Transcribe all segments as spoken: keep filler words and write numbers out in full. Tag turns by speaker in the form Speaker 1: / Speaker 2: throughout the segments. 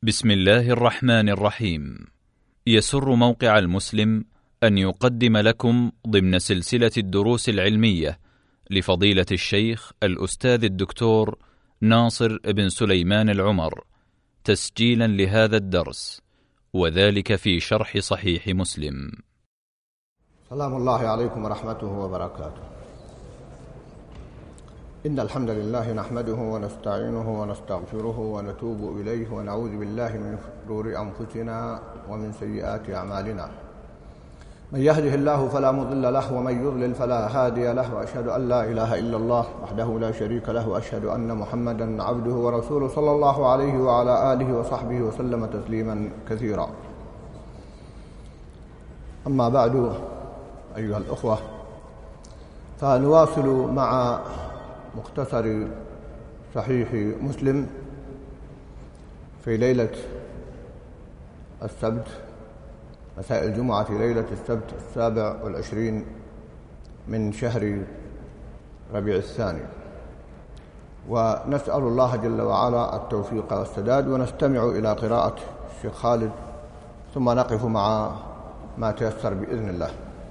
Speaker 1: بسم الله الرحمن الرحيم. يسر موقع المسلم أن يقدم لكم ضمن سلسلة الدروس العلمية لفضيلة الشيخ الأستاذ الدكتور ناصر بن سليمان العمر تسجيلا لهذا الدرس، وذلك في شرح صحيح مسلم.
Speaker 2: سلام الله عليكم ورحمته وبركاته. إن الحمد لله نحمده ونستعينه ونستغفره ونتوب إليه ونعوذ بالله من شرور أنفسنا ومن سيئات أعمالنا. من يهده الله فلا مضل له ومن يضلل فلا هادي له، وأشهد أن لا إله إلا الله وحده لا شريك له، وأشهد أن محمدا عبده ورسوله صلى الله عليه وعلى آله وصحبه وسلم تسليما كثيرا. أما بعد أيها الأخوة، فنواصل مع مختصر صحيح مسلم في ليلة السبت، مساء الجمعة ليلة السبت السابع والعشرين من شهر ربيع الثاني، ونسأل الله جل وعلا التوفيق والسداد، ونستمع إلى قراءة الشيخ خالد ثم نقف مع ما تيسر بإذن الله.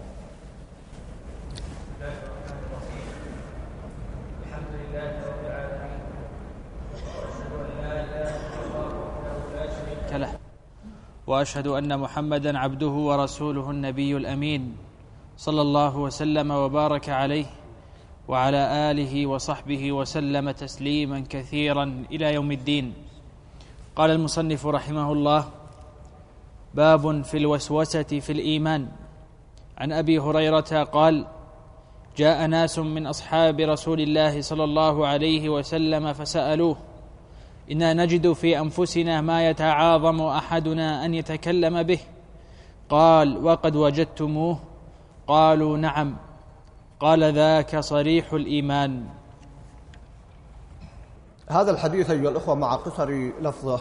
Speaker 3: له وأشهد أن محمدًا عبده ورسوله النبي الأمين صلى الله وسلم وبارك عليه وعلى آله وصحبه وسلم تسليما كثيرا إلى يوم الدين. قال المصنف رحمه الله: باب في الوسوسة في الإيمان. عن أبي هريرة قال: جاء ناس من أصحاب رسول الله صلى الله عليه وسلم فسألوه: إنا نجد في أنفسنا ما يتعاظم أحدنا أن يتكلم به. قال: وقد وجدتموه؟ قالوا: نعم. قال: ذاك صريح الإيمان.
Speaker 2: هذا الحديث أيها الأخوة مع قصر لفظه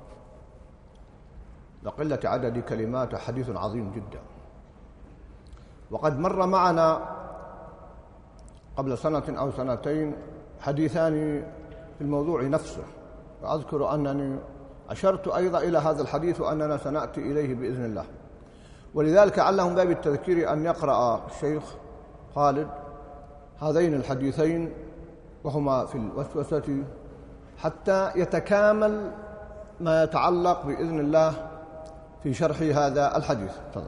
Speaker 2: وقلة عدد كلمات حديث عظيم جدا، وقد مر معنا قبل سنة أو سنتين حديثان في الموضوع نفسه، وأذكر أنني أشرت أيضا إلى هذا الحديث وأننا سنأتي إليه بإذن الله، ولذلك علهم باب التذكير أن يقرأ الشيخ خالد هذين الحديثين وهما في الوسوسة حتى يتكامل ما يتعلق بإذن الله في شرح هذا الحديث. تفضل.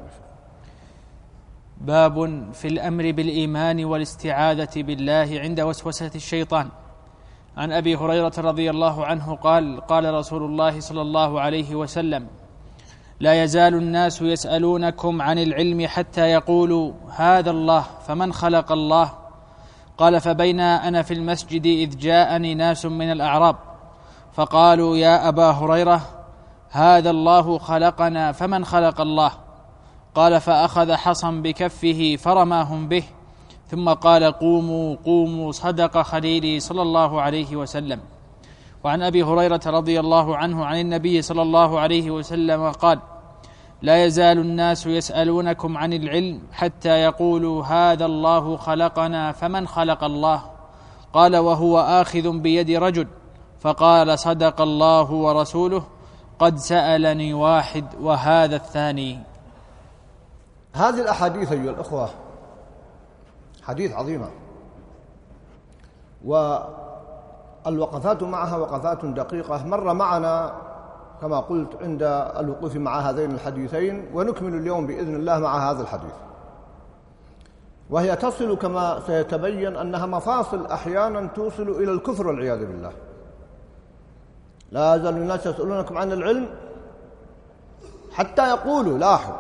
Speaker 3: باب في الأمر بالإيمان والاستعاذة بالله عند وسوسة الشيطان. عن أبي هريرة رضي الله عنه قال: قال رسول الله صلى الله عليه وسلم: لا يزال الناس يسألونكم عن العلم حتى يقولوا هذا الله فمن خلق الله؟ قال: فبينا أنا في المسجد إذ جاءني ناس من الأعراب فقالوا يا أبا هريرة هذا الله خلقنا فمن خلق الله؟ قال: فأخذ حصا بكفه فرماهم به ثم قال: قوموا قوموا صدق خليلي صلى الله عليه وسلم. وعن أبي هريرة رضي الله عنه عن النبي صلى الله عليه وسلم قال: لا يزال الناس يسألونكم عن العلم حتى يقولوا هذا الله خلقنا فمن خلق الله؟ قال: وهو آخذ بيد رجل. فقال: صدق الله ورسوله، قد سألني واحد وهذا الثاني.
Speaker 2: هذه الأحاديث أيها الأخوة حديث عظيمة، والوقفات معها وقفات دقيقة. مر معنا كما قلت عند الوقوف مع هذين الحديثين، ونكمل اليوم بإذن الله مع هذا الحديث، وهي تصل كما سيتبين أنها مفاصل أحيانا توصل إلى الكفر والعياذ بالله. لا يزال الناس يسألونكم عن العلم حتى يقولوا، لاحظوا،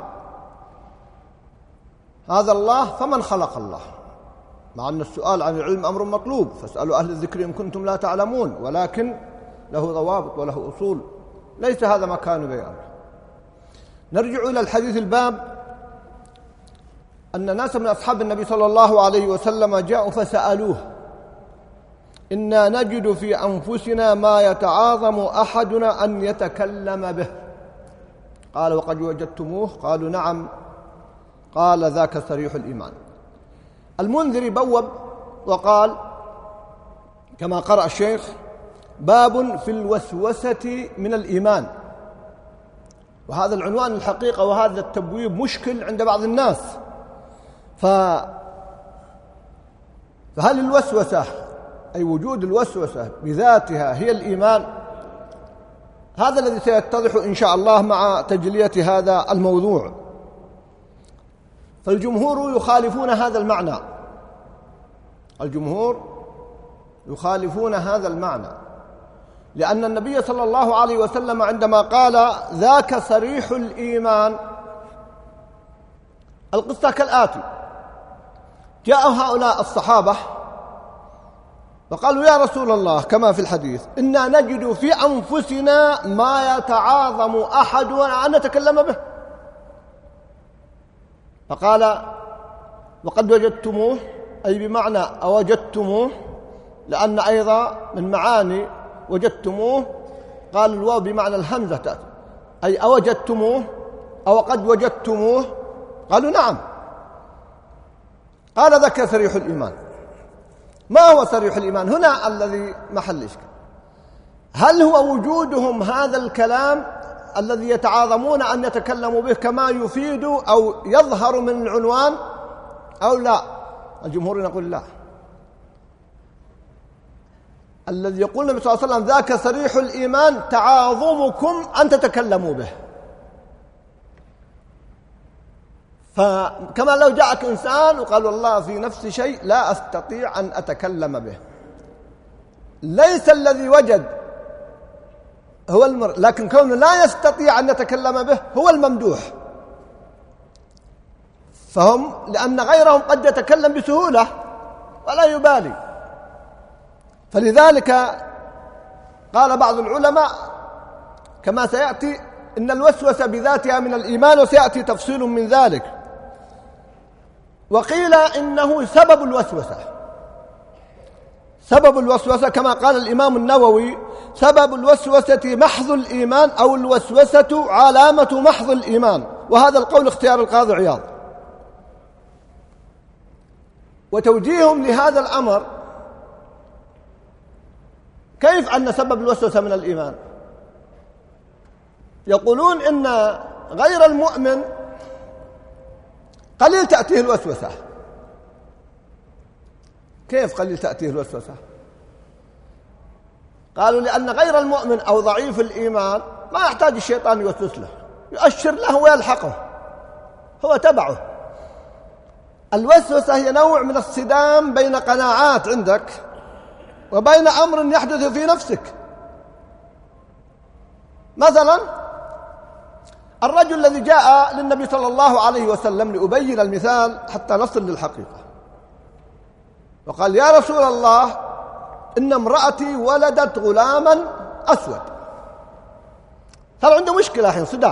Speaker 2: هذا الله فمن خلق الله، مع أن السؤال عن العلم أمر مطلوب، فاسألوا أهل الذكر إن كنتم لا تعلمون، ولكن له ضوابط وله أصول، ليس هذا مكان بيانه. نرجع إلى الحديث الباب. أن ناس من أصحاب النبي صلى الله عليه وسلم جاءوا فسألوه: إنا نجد في أنفسنا ما يتعاظم أحدنا أن يتكلم به. قال: وقد وجدتموه؟ قالوا: نعم. قال: ذاك صريح الإيمان. المنذري بوب وقال كما قرأ الشيخ: باب في الوسوسة من الإيمان. وهذا العنوان الحقيقة وهذا التبويب مشكل عند بعض الناس. ف... فهل الوسوسة أي وجود الوسوسة بذاتها هي الإيمان؟ هذا الذي سيتضح إن شاء الله مع تجلية هذا الموضوع. فالجمهور يخالفون هذا المعنى، الجمهور يخالفون هذا المعنى، لأن النبي صلى الله عليه وسلم عندما قال ذاك صريح الإيمان، القصة كالآتي: جاء هؤلاء الصحابة فقالوا يا رسول الله كما في الحديث إنا نجد في أنفسنا ما يتعاظم أحدنا أن نتكلم به، فقال وقد وجدتموه، أي بمعنى أوجدتموه، لأن أيضا من معاني وجدتموه قال الواو بمعنى الهمزة تأتي، أي أوجدتموه أو قد وجدتموه، قالوا نعم. قال ذاك صريح الإيمان. ما هو صريح الإيمان؟ هنا الذي محل إشكال. هل هو وجودهم هذا الكلام الذي يتعاظمون أن يتكلموا به كما يفيد أو يظهر من العنوان أو لا؟ الجمهور يقول لا. الذي يقول النبي صلى الله عليه وسلم ذاك صريح الإيمان تعاظمكم أن تتكلموا به. فكما لو جاءك إنسان وقال والله في نفس شيء لا أستطيع أن أتكلم به، ليس الذي وجد هو المر، لكن كونه لا يستطيع أن يتكلم به هو الممدوح. فهم لأن غيرهم قد يتكلم بسهولة ولا يبالي، فلذلك قال بعض العلماء كما سيأتي إن الوسوسة بذاتها من الإيمان، وسيأتي تفصيل من ذلك. وقيل إنه سبب الوسوسة، سبب الوسوسة كما قال الإمام النووي سبب الوسوسة محض الإيمان، أو الوسوسة علامة محض الإيمان، وهذا القول اختيار القاضي عياض. وتوجيههم لهذا الأمر كيف أن سبب الوسوسة من الإيمان؟ يقولون إن غير المؤمن قليل تأتيه الوسوسة. كيف قليل تأتيه الوسوسة؟ قالوا لأن غير المؤمن أو ضعيف الإيمان ما يحتاج الشيطان يوسوس له، يؤشر له ويلحقه، هو تبعه. الوسوسة هي نوع من الصدام بين قناعات عندك وبين أمر يحدث في نفسك. مثلا الرجل الذي جاء للنبي صلى الله عليه وسلم، لأبين المثال حتى نصل للحقيقة، وقال يا رسول الله إن امرأتي ولدت غلاما أسود. صار عنده مشكلة الحين، صدام،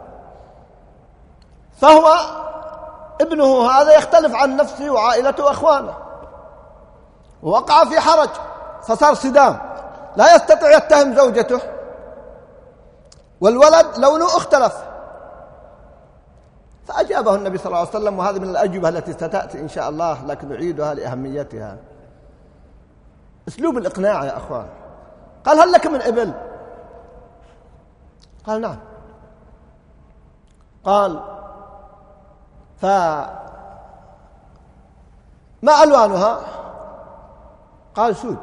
Speaker 2: فهو ابنه هذا يختلف عن نفسه وعائلته وأخوانه، ووقع في حرج، فصار صدام، لا يستطيع يتهم زوجته، والولد لونه اختلف. فأجابه النبي صلى الله عليه وسلم، وهذه من الأجوبة التي ستأتي إن شاء الله لكن أعيدها لأهميتها، أسلوب الإقناع يا أخوان. قال هل لك من إبل؟ قال نعم. قال فما ألوانها؟ قال سود.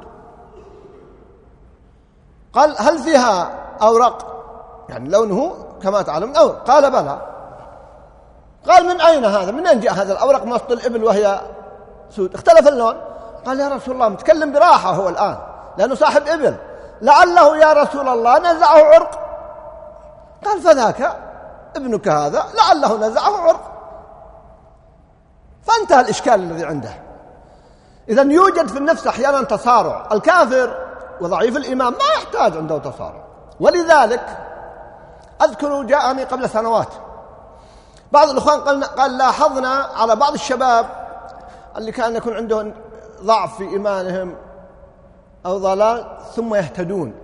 Speaker 2: قال هل فيها أورق؟ يعني لونه كما تعلم أورق. قال بلى. قال من أين هذا؟ من أين جاء هذا الأورق من وسط الإبل وهي سود؟ اختلف اللون. قال يا رسول الله متكلم براحة هو الآن لأنه صاحب إبل، لعله يا رسول الله نزعه عرق. قال فذاك ابنك هذا لعله نزعه عرق. فانتهى الإشكال الذي عنده. إذن يوجد في النفس أحيانا تصارع. الكافر وضعيف الإيمان ما يحتاج عنده تصارع، ولذلك أذكر جاءني قبل سنوات بعض الإخوان قال, قال لاحظنا على بعض الشباب اللي كان يكون عندهم ضعف في إيمانهم أو ضلال ثم يهتدون،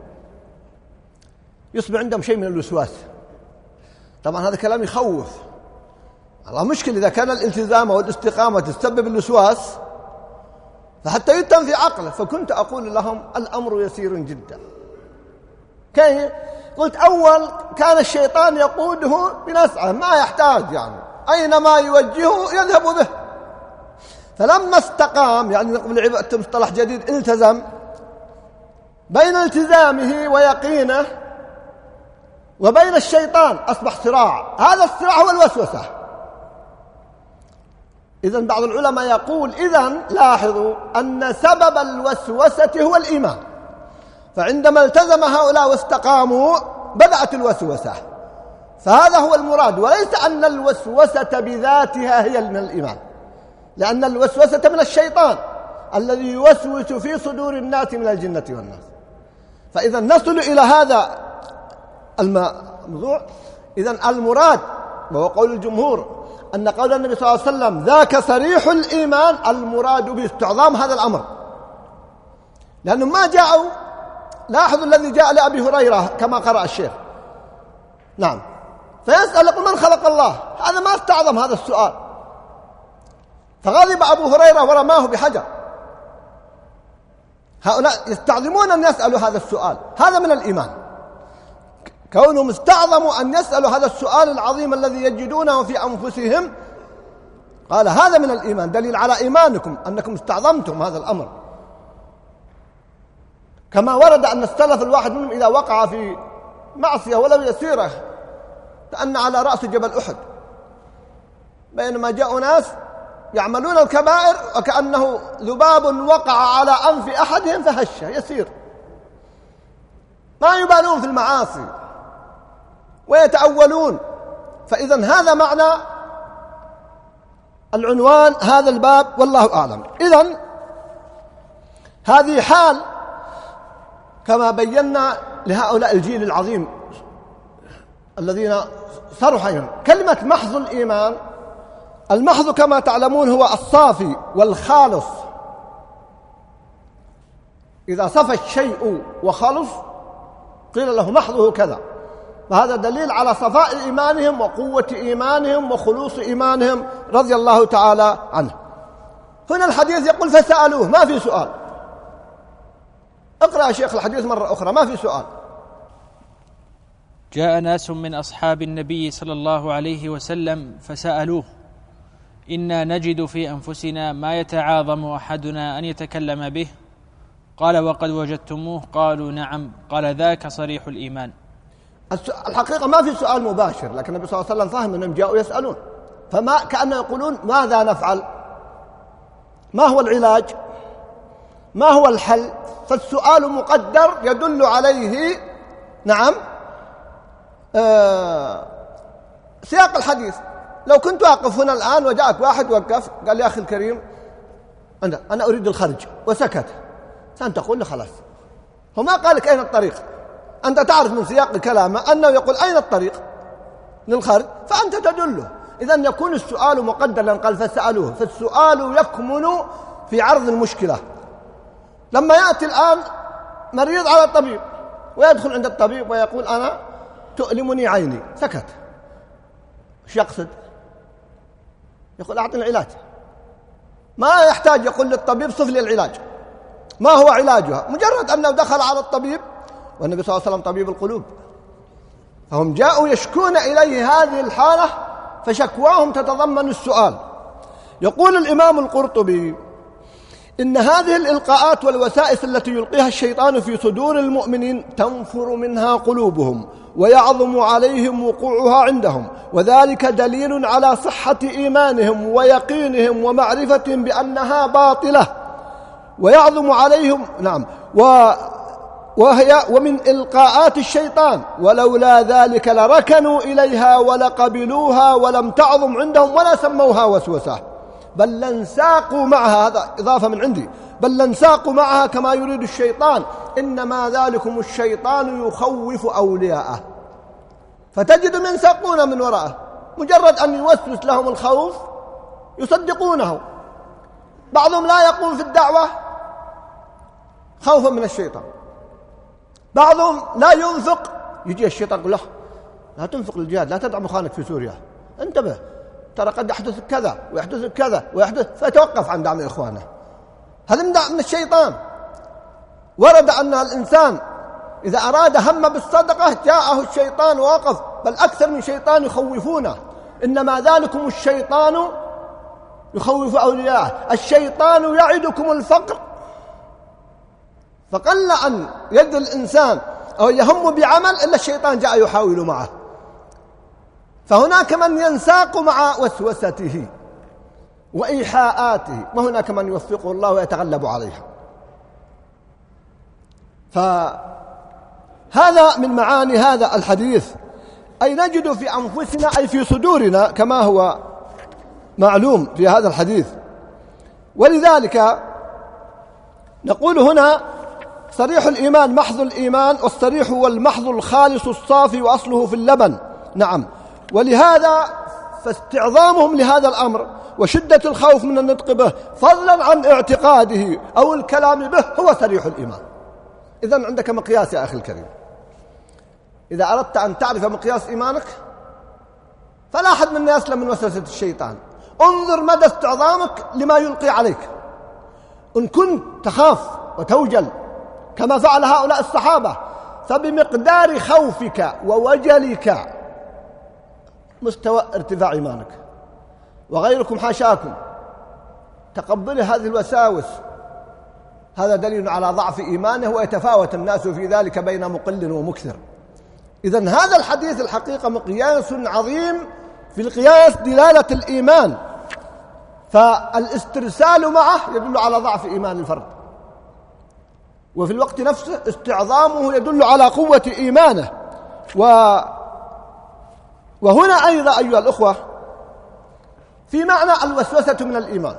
Speaker 2: يصبح عندهم شيء من الوسواس. طبعا هذا كلام يخوف. الله مشكلة إذا كان الالتزام والاستقامة تسبب الوسواس فحتى يتم في عقله. فكنت أقول لهم الأمر يسير جدا، كيف؟ قلت أول كان الشيطان يقوده بنسعه، ما يحتاج يعني أينما يوجهه يذهب به. فلما استقام، يعني نقبل عبادة مصطلح جديد، التزم، بين التزامه ويقينه وبين الشيطان أصبح صراع. هذا الصراع هو الوسوسة. إذن بعض العلماء يقول إذن لاحظوا أن سبب الوسوسة هو الإيمان، فعندما التزم هؤلاء واستقاموا بدأت الوسوسة، فهذا هو المراد، وليس أن الوسوسة بذاتها هي من الإيمان، لأن الوسوسة من الشيطان الذي يوسوس في صدور الناس من الجنة والناس. فإذا نصل إلى هذا الموضوع. إذن المراد وهو قول الجمهور أن قول النبي صلى الله عليه وسلم ذاك صريح الإيمان، المراد باستعظام هذا الأمر، لأنهم ما جاءوا. لاحظوا الذي جاء لأبي هريرة كما قرأ الشيخ، نعم، فيسأل من خلق الله، هذا ما استعظم هذا السؤال، فغضب أبو هريرة ورماه بحجر. هؤلاء يستعظمون أن يسألوا هذا السؤال، هذا من الإيمان، كونهم استعظموا أن يسألوا هذا السؤال العظيم الذي يجدونه في أنفسهم، قال هذا من الإيمان، دليل على إيمانكم أنكم استعظمتم هذا الأمر. كما ورد أن السلف الواحد منهم إذا وقع في معصية ولو يسيرة كأن على رأس جبل أحد، بينما جاءوا ناس يعملون الكبائر وكأنه ذباب وقع على أنف أحدهم فهشه يسير، ما يبالون في المعاصي ويتأولون. فإذن هذا معنى العنوان هذا الباب، والله أعلم. إذن هذه حال كما بينا لهؤلاء الجيل العظيم الذين صاروا حيا. كلمة محض الإيمان، المحض كما تعلمون هو الصافي والخالص، إذا صفى الشيء وخلص قيل له محضه كذا، فهذا دليل على صفاء إيمانهم وقوة إيمانهم وخلوص إيمانهم رضي الله تعالى عنه. هنا الحديث يقول فسألوه، ما في سؤال. اقرأ يا شيخ الحديث مرة أخرى، ما في سؤال.
Speaker 3: جاء ناس من أصحاب النبي صلى الله عليه وسلم فسألوه: إنا نجد في أنفسنا ما يتعاظم أحدنا أن يتكلم به. قال: وقد وجدتموه؟ قالوا: نعم. قال: ذاك صريح الإيمان.
Speaker 2: الحقيقة ما في سؤال مباشر، لكن النبي صلى الله عليه وسلم فهم أنهم جاءوا يسألون، فما كأنه يقولون ماذا نفعل، ما هو العلاج، ما هو الحل. فالسؤال مقدر يدل عليه نعم آه سياق الحديث. لو كنت واقف هنا الآن وجاءك واحد وقف قال: يا أخي الكريم أنا أريد الخرج، وسكت، أنت تقول له خلاص، هو ما قال لك أين الطريق، أنت تعرف من سياق كلامه أنه يقول أين الطريق للخرج، فأنت تدله. إذن يكون السؤال مقدرا، قال فسألوه، فالسؤال يكمن في عرض المشكلة. لما يأتي الآن مريض على الطبيب ويدخل عند الطبيب ويقول أنا تؤلمني عيني، سكت، ايش يقصد؟ يقول أعطني العلاج، ما يحتاج يقول للطبيب صف لي العلاج، ما هو علاجها؟ مجرد أنه دخل على الطبيب، والنبي صلى الله عليه وسلم طبيب القلوب، فهم جاءوا يشكون إليه هذه الحالة، فشكواهم تتضمن السؤال. يقول الإمام القرطبي: إن هذه الإلقاءات والوسائس التي يلقيها الشيطان في صدور المؤمنين تنفر منها قلوبهم ويعظم عليهم وقوعها عندهم، وذلك دليل على صحة إيمانهم ويقينهم ومعرفتهم بأنها باطلة، ويعظم عليهم نعم و وهي ومن إلقاءات الشيطان، ولولا ذلك لركنوا إليها ولقبلوها ولم تعظم عندهم ولا سموها وسوسة، بل لنساقوا معها، هذا إضافة من عندي، بل لنساقوا معها كما يريد الشيطان، إنما ذلكم الشيطان يخوف أولياءه. فتجد من ساقون من وراءه، مجرد أن يوسوس لهم الخوف يصدقونه. بعضهم لا يقوم في الدعوة خوفا من الشيطان، بعضهم لا ينفق، يجي الشيطان يقول له لا تنفق للجهاد، لا تدعم اخوانك في سوريا، انتبه ترى قد يحدث كذا ويحدث كذا ويحدث، فتوقف عن دعم اخوانه. هذا من دعم الشيطان. ورد أن الإنسان إذا أراد هم بالصدقة جاءه الشيطان ووقف، بل أكثر من شيطان يخوفونه، إنما ذلكم الشيطان يخوف أولياءه. الشيطان يعدكم الفقر، فقل أن يد الإنسان أو يهم بعمل إلا الشيطان جاء يحاول معه. فهناك من ينساق مع وسوسته وإيحاءاته، وهناك من يوفقه الله ويتغلب عليها. فهذا من معاني هذا الحديث، أي نجد في أنفسنا أي في صدورنا كما هو معلوم في هذا الحديث. ولذلك نقول هنا صريح الإيمان محض الإيمان، والصريح والمحض الخالص الصافي وأصله في اللبن. نعم، ولهذا فاستعظامهم لهذا الأمر وشدة الخوف من النطق به فضلا عن اعتقاده أو الكلام به هو صريح الإيمان. إذن عندك مقياس يا أخي الكريم، إذا أردت أن تعرف مقياس إيمانك فلا أحد منا يسلم من وسوسة الشيطان. انظر مدى استعظامك لما يلقي عليك. إن كنت تخاف وتوجل كما فعل هؤلاء الصحابة فبمقدار خوفك ووجلك مستوى ارتفاع إيمانك. وغيركم حاشاكم تقبل هذه الوساوس، هذا دليل على ضعف إيمانه، ويتفاوت الناس في ذلك بين مقل ومكثر. إذن هذا الحديث الحقيقة مقياس عظيم في القياس دلالة الإيمان، فالاسترسال معه يدل على ضعف إيمان الفرد، وفي الوقت نفسه استعظامه يدل على قوة إيمانه. و وهنا أيضا أيها الأخوة في معنى الوسوسة من الإيمان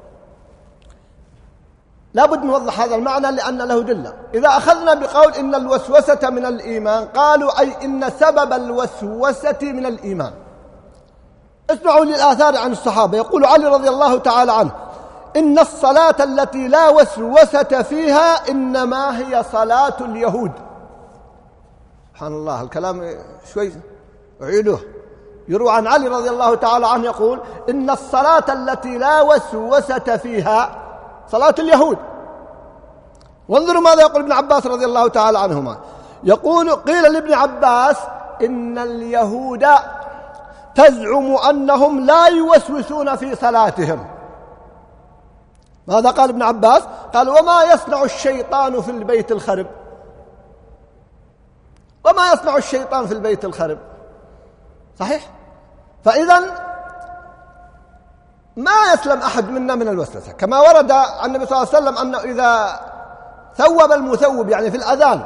Speaker 2: لا بد نوضح هذا المعنى لأن له دلة. إذا أخذنا بقول إن الوسوسة من الإيمان، قالوا أي إن سبب الوسوسة من الإيمان. اسمعوا للآثار عن الصحابة، يقول علي رضي الله تعالى عنه: إن الصلاة التي لا وسوسة فيها إنما هي صلاة اليهود. سبحان الله، الكلام شوي أعيده. يروى عن علي رضي الله تعالى عنه يقول: إن الصلاة التي لا وسوسة فيها صلاة اليهود. وانظروا ماذا يقول ابن عباس رضي الله تعالى عنهما، يقول: قيل لابن عباس إن اليهود تزعم أنهم لا يوسوسون في صلاتهم. ماذا قال ابن عباس؟ قال: وما يصنع الشيطان في البيت الخرب. وما يصنع الشيطان في البيت الخرب. صحيح؟ فإذا ما يسلم أحد منا من الوسوسة، كما ورد عن النبي صلى الله عليه وسلم أنه إذا ثوب المثوب يعني في الأذان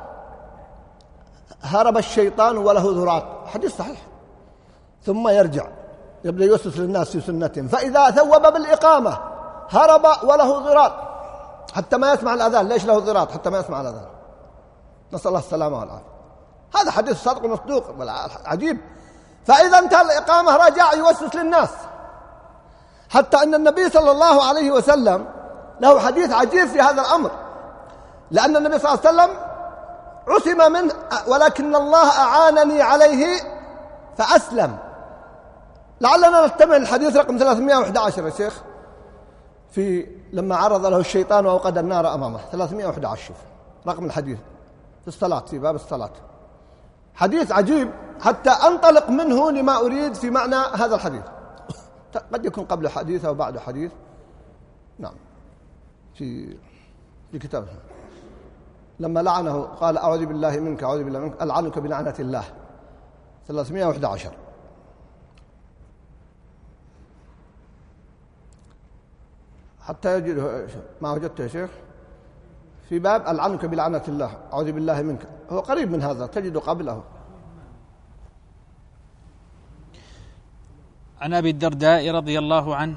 Speaker 2: هرب الشيطان وله ذراط، حديث صحيح، ثم يرجع يبدأ يوسوس للناس في سنتهم. فإذا ثوب بالإقامة هرب وله ذراط حتى ما يسمع الأذان. ليش له ذراط؟ حتى ما يسمع الأذان. نسأل الله السلامة والعافية. هذا حديث صادق مصدوق عجيب. فإذا انتهى الإقامة رجع يوسوس للناس، حتى أن النبي صلى الله عليه وسلم له حديث عجيب في هذا الأمر، لأن النبي صلى الله عليه وسلم عصم منه ولكن الله أعانني عليه فأسلم. لعلنا نستمع الحديث رقم ثلاثمائة وأحد عشر يا شيخ، في لما عرض له الشيطان وأوقد النار أمامه. ثلاثمائة وأحد عشر رقم الحديث في الصلاة، في باب الصلاة. حديث عجيب حتى أنطلق منه لما أريد في معنى هذا الحديث. قد يكون قبل حديث أو بعد حديث. نعم، في في كتابه لما لعنه قال: أعوذ بالله منك أعوذ بالله منك ألعنك بلعنة الله. ثلاثمائة وأحد عشر. حتى يجد ما وجدته يا شيخ في باب ألعنك بلعنة الله أعوذ بالله منك، هو قريب من هذا تجد قبله.
Speaker 3: عن أبي الدرداء رضي الله عنه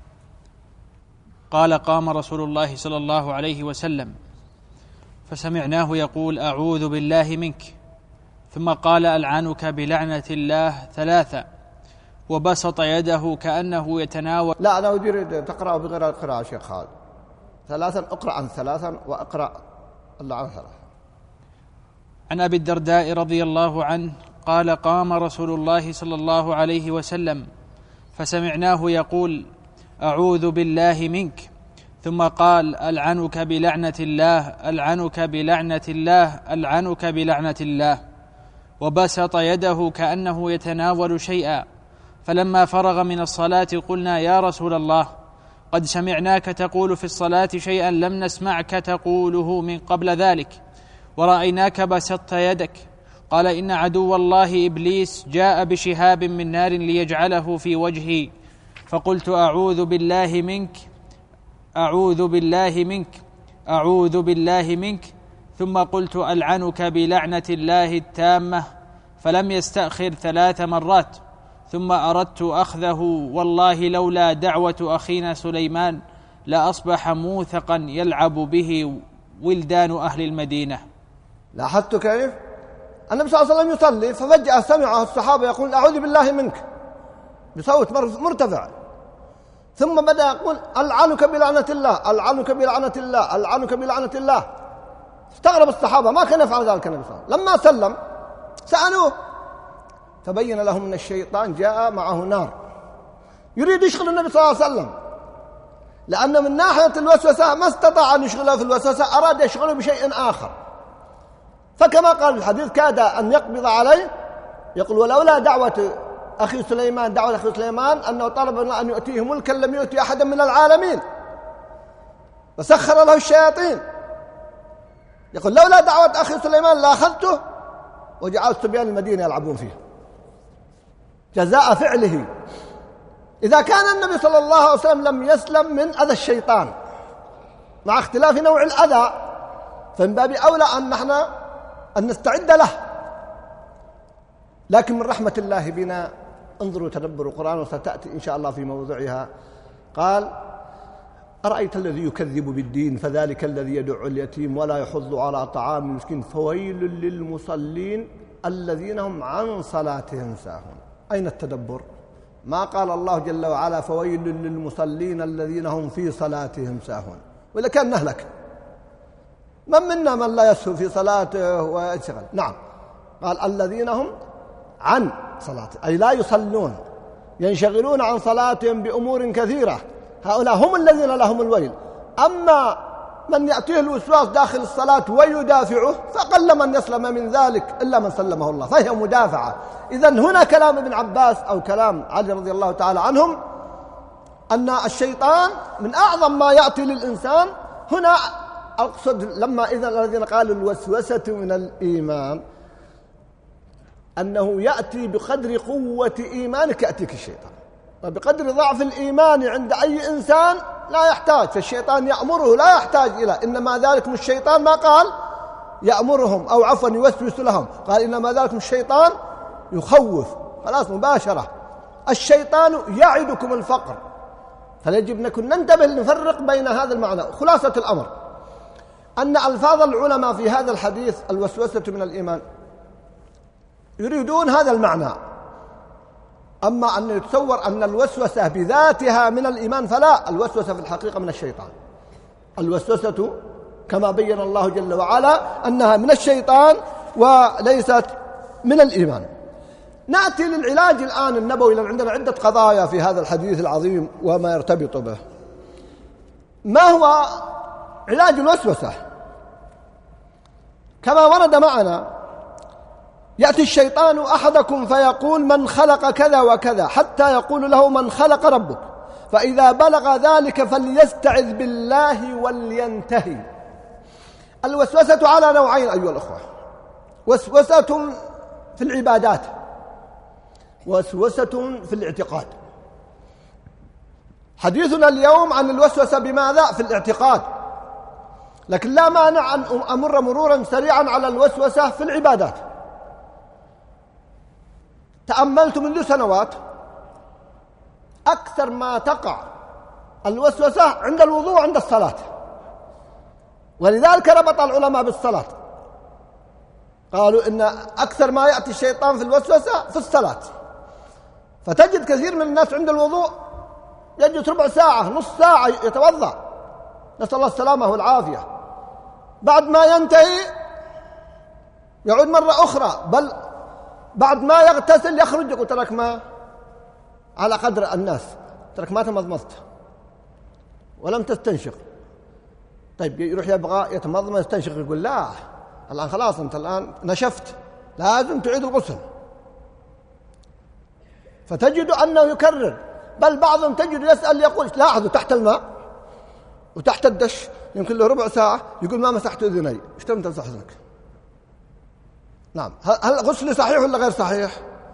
Speaker 3: قال: قام رسول الله صلى الله عليه وسلم فسمعناه يقول: أعوذ بالله منك، ثم قال: ألعنك بلعنة الله ثلاثة، وبسط يده كأنه يتناول.
Speaker 2: لا، أنا أريد تقرأ بغير القراءة شيخ خالد. ثلاثا اقرأ عن ثلاثا وأقرأ اللعنة ثلاثا.
Speaker 3: عن أبي الدرداء رضي الله عنه قال: قام رسول الله صلى الله عليه وسلم فسمعناه يقول: أعوذ بالله منك، ثم قال: ألعنك بلعنة الله، ألعنك بلعنة الله، ألعنك بلعنة الله، وبسط يده كأنه يتناول شيئا. فلما فرغ من الصلاة قلنا: يا رسول الله، قد سمعناك تقول في الصلاة شيئا لم نسمعك تقوله من قبل ذلك، ورأيناك بسطت يدك. قال: إن عدو الله إبليس جاء بشهاب من نار ليجعله في وجهي، فقلت: أعوذ بالله منك، أعوذ بالله منك، أعوذ بالله منك، ثم قلت: ألعنك بلعنة الله التامة. فلم يستأخر ثلاث مرات، ثم أردت أخذه، والله لولا دعوة أخينا سليمان لأصبح موثقا يلعب به ولدان أهل المدينة.
Speaker 2: لاحظت كيف؟ النبي صلى الله عليه وسلم يصلي، ففجأة سمعه الصحابة يقول: أعوذ بالله منك، بصوت مرتفع، ثم بدأ يقول: ألعنك بلعنة الله، ألعنك بلعنة الله، ألعنك بلعنة الله. استغرب الصحابة، ما كان يفعل ذلك النبي صلى الله عليه وسلم. لما سلم سألوه، فبين لهم أن الشيطان جاء معه نار يريد يشغل النبي صلى الله عليه وسلم، لأن من ناحية الوسوسة ما استطاع أن يشغله في الوسوسة، أراد يشغله بشيء آخر. فكما قال الحديث: كاد أن يقبض عليه، يقول: ولولا دعوة أخي سليمان، دعوة أخي سليمان أنه طلب أن يؤتيه ملكا لم يؤتي أحدا من العالمين، وسخر له الشياطين. يقول: لولا دعوة أخي سليمان لأخذته وجعلت صبيان المدينة يلعبون فيه. جزاء فعله. إذا كان النبي صلى الله عليه وسلم لم يسلم من أذى الشيطان مع اختلاف نوع الأذى، فمن باب أولى أن نحن أن نستعد له. لكن من رحمة الله بنا، انظروا تدبروا القرآن، وستأتي إن شاء الله في موضوعها. قال: أرأيت الذي يكذب بالدين فذلك الذي يدع اليتيم ولا يحض على طعام المسكين فويل للمصلين الذين هم عن صلاتهم ساهون. أين التدبر؟ ما قال الله جل وعلا: فويل للمصلين الذين هم في صلاتهم ساهون، وإذا كان نهلك. من منا من لا يسهو في صلاته ويشغل؟ نعم، قال: الذين هم عن صلاته، أي لا يصلون، ينشغلون عن صلاتهم بأمور كثيرة، هؤلاء هم الذين لهم الويل. أما من يأتيه الوسواس داخل الصلاة ويدافعه فقل من يسلم من ذلك إلا من سلمه الله، فهي مدافعة. إذن هنا كلام ابن عباس أو كلام علي رضي الله تعالى عنهم أن الشيطان من أعظم ما يأتي للإنسان. هنا أقصد لما إذن الذين قالوا الوسوسة من الإيمان، أنه يأتي بقدر قوة إيمانك يأتيك الشيطان، وبقدر ضعف الإيمان عند أي إنسان لا يحتاج، فالشيطان يأمره لا يحتاج إلى، إنما ذلكم الشيطان، ما قال يأمرهم أو عفوا يوسوس لهم، قال إنما ذلكم الشيطان يخوف، خلاص مباشرة. الشيطان يعدكم الفقر، فيجب نكون ننتبه نفرق بين هذا المعنى. خلاصة الأمر أن ألفاظ العلماء في هذا الحديث الوسوسة من الإيمان يريدون هذا المعنى، أما أن يتصور أن الوسوسة بذاتها من الإيمان فلا، الوسوسة في الحقيقة من الشيطان. الوسوسة كما بين الله جل وعلا أنها من الشيطان وليست من الإيمان. نأتي للعلاج الآن النبوي، لأن عندنا عدة قضايا في هذا الحديث العظيم وما يرتبط به. ما هو علاج الوسوسة؟ كما ورد معنا: يأتي الشيطان أحدكم فيقول من خلق كذا وكذا، حتى يقول له من خلق ربك، فإذا بلغ ذلك فليستعذ بالله ولينتهي. الوسوسة على نوعين أيها الأخوة: وسوسة في العبادات، وسوسة في الاعتقاد. حديثنا اليوم عن الوسوسة بماذا؟ في الاعتقاد، لكن لا مانع أن أمر مرورا سريعا على الوسوسة في العبادات. تأملت منذ سنوات أكثر ما تقع الوسوسة عند الوضوء عند الصلاة، ولذلك ربط العلماء بالصلاة، قالوا إن أكثر ما يأتي الشيطان في الوسوسة في الصلاة. فتجد كثير من الناس عند الوضوء يجلس ربع ساعة نص ساعة يتوضأ، نسأل الله السلامة والعافية، بعد ما ينتهي يعود مرة أخرى، بل بعد ما يغتسل يخرج يقول ترك ما على قدر الناس، ترك ما تمضمضت ولم تستنشق طيب يروح يبغى يتمضمض يستنشق، يقول لا الآن خلاص أنت الآن نشفت، لازم تعيد الغسل. فتجد أنه يكرر، بل بعضهم تجد يسأل يقول لاحظوا تحت الماء وتحت الدش يمكن له ربع ساعة يقول ما مسحت أذني، ايش تم تمسح أذنك؟ نعم، هل غسل صحيح ولا غير صحيح؟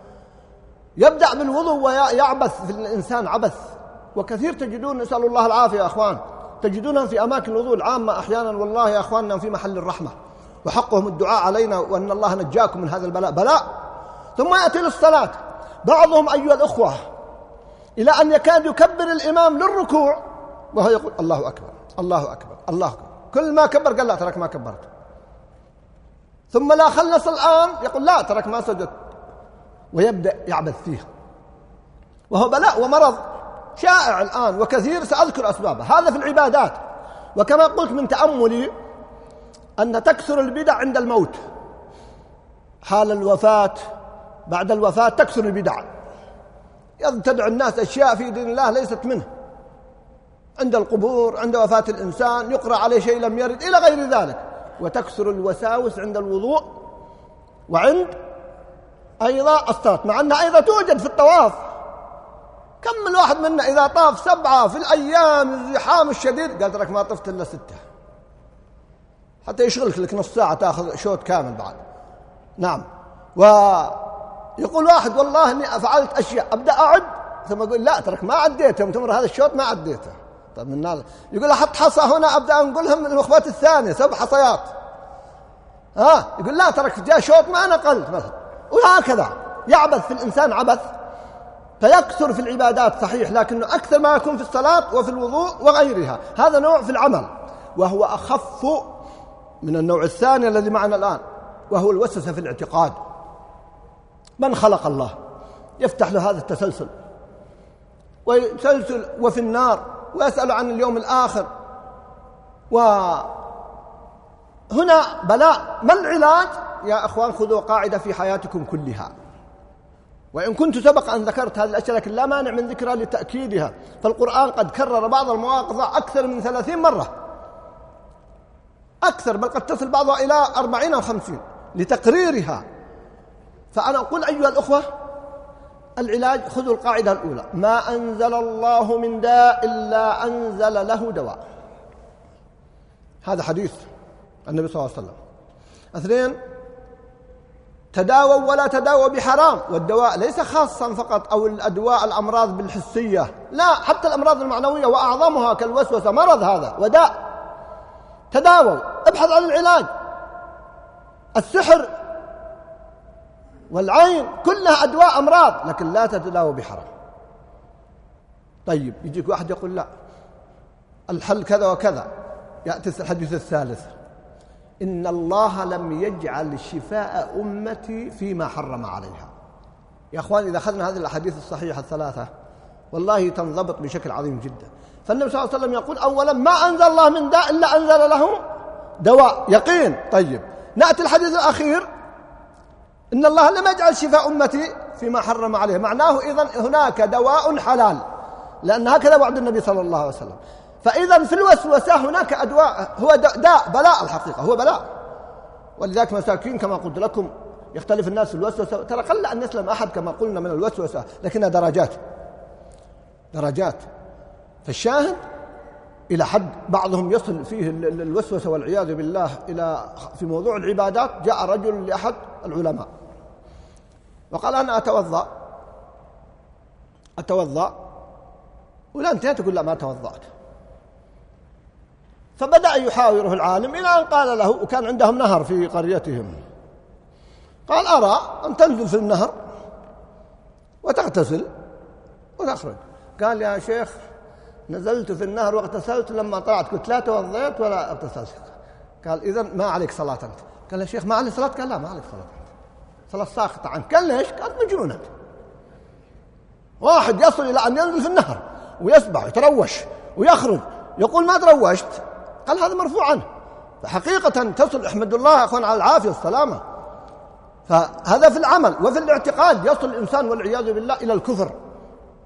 Speaker 2: يبدأ بالوضوء ويعبث في الإنسان عبث، وكثير تجدون نسأل الله العافية يا أخوان، تجدونهم في أماكن الوضوء العامة أحيانا والله يا أخواننا في محل الرحمة، وحقهم الدعاء علينا وأن الله نجاكم من هذا البلاء بلاء. ثم يأتي للصلاة، بعضهم أيها الأخوة إلى أن يكاد يكبر الإمام للركوع وهو يقول الله أكبر الله أكبر الله أكبر، كل ما كبر قال لا ترك ما كبرت، ثم لا خلص الآن يقول لا ترك ما سجدت، ويبدأ يعبث فيها، وهو بلاء ومرض شائع الآن وكثير، سأذكر أسبابه. هذا في العبادات. وكما قلت من تأملي أن تكثر البدع عند الموت، حال الوفاة بعد الوفاة تكثر البدع، يبتدع الناس أشياء في دين الله ليست منه، عند القبور، عند وفاة الإنسان يقرأ عليه شيء لم يرد إلى غير ذلك، وتكثر الوساوس عند الوضوء وعند أيضا الصلاة، مع أنها أيضا توجد في الطواف. كم من واحد منا إذا طاف سبعة في الأيام الزحام الشديد قال لك ما طفت إلا ستة، حتى يشغلك لك نص ساعة تأخذ شوط كامل بعد. نعم، ويقول واحد والله إني فعلت أشياء، أبدأ أعد ثم أقول لا ترك ما عديته، وتمر هذا الشوط ما عديته. طيب من هذا يقول أحط حصى هنا أبدأ نقولهم من الوخبات الثانية سبع حصيات، ها يقول لا ترك جاء شوط ما نقلت مثلا، وهكذا يعبث في الإنسان عبث، فيكثر في العبادات صحيح، لكنه أكثر ما يكون في الصلاة وفي الوضوء وغيرها. هذا نوع في العمل، وهو أخف من النوع الثاني الذي معنا الآن، وهو الوسوسة في الاعتقاد. من خلق الله يفتح له هذا التسلسل ويسلسل وفي النار ويسأل عن اليوم الآخر، وهنا بلاء. ما العلاج يا أخوان؟ خذوا قاعدة في حياتكم كلها، وإن كنت سبق أن ذكرت هذه الأشياء لكن لا مانع من ذكرها لتأكيدها، فالقرآن قد كرر بعض المواقف أكثر من ثلاثين مرة، أكثر، بل قد تصل بعضها إلى أربعين أو خمسين لتقريرها. فأنا أقول أيها الأخوة العلاج خذوا القاعدة الأولى: ما أنزل الله من داء إلا أنزل له دواء. هذا حديث النبي صلى الله عليه وسلم. اثنين: تداووا ولا تداووا بحرام، والدواء ليس خاصا فقط أو الأدواء الأمراض بالحسية، لا، حتى الأمراض المعنوية وأعظمها كالوسوسة مرض هذا وداء. تداووا، ابحث عن العلاج. السحر والعين كلها أدواء أمراض، لكن لا تتداوى بحرام. طيب يجيك واحد يقول لا الحل كذا وكذا، يأتي الحديث الثالث: إن الله لم يجعل شفاء أمتي فيما حرم عليها. يا أخوان إذا أخذنا هذه الأحاديث الصحيحة الثلاثة والله تنضبط بشكل عظيم جدا. فالنبي صلى الله عليه وسلم يقول أولا: ما أنزل الله من داء إلا أنزل له دواء، يقين. طيب نأتي الحديث الأخير: إن الله لم يجعل شفاء أمتي فيما حرم عليها، معناه إذن هناك دواء حلال، لأن هكذا وعد النبي صلى الله عليه وسلم. فإذا في الوسوسة هناك أدواء، هو داء بلاء، الحقيقة هو بلاء. ولذلك مساكين كما قلت لكم يختلف الناس في الوسوسة، ترى قل أن يسلم أحد كما قلنا من الوسوسة، لكنها درجات درجات. فالشاهد إلى حد بعضهم يصل فيه الوسوسة والعياذ بالله إلى في موضوع العبادات. جاء رجل لأحد العلماء وقال: أنا أتوضأ أتوضأ ولا انتهيت تقول لا ما توضأت. فبدأ يحاوره العالم إلى أن قال له، وكان عندهم نهر في قريتهم، قال: أرى أن تنزل في النهر وتغتسل وتخرج. قال: يا شيخ نزلت في النهر واغتسلت، لما طلعت قلت لا توضيت ولا اغتسلت. قال: إذن ما عليك صلاة أنت. قال: يا شيخ ما عليك صلاة؟ قال: لا ما عليك صلاة، صلاة ساقطة عنك. قال: ليش؟ قال: مجنون أنت. واحد يصل إلى أن ينزل في النهر ويسبح يتروش ويخرج يقول ما تروشت، قال هذا مرفوع عنه. فحقيقة تصل، احمد الله يا أخوان على العافية والسلامة. فهذا في العمل. وفي الاعتقاد يصل الإنسان والعياذ بالله إلى الكفر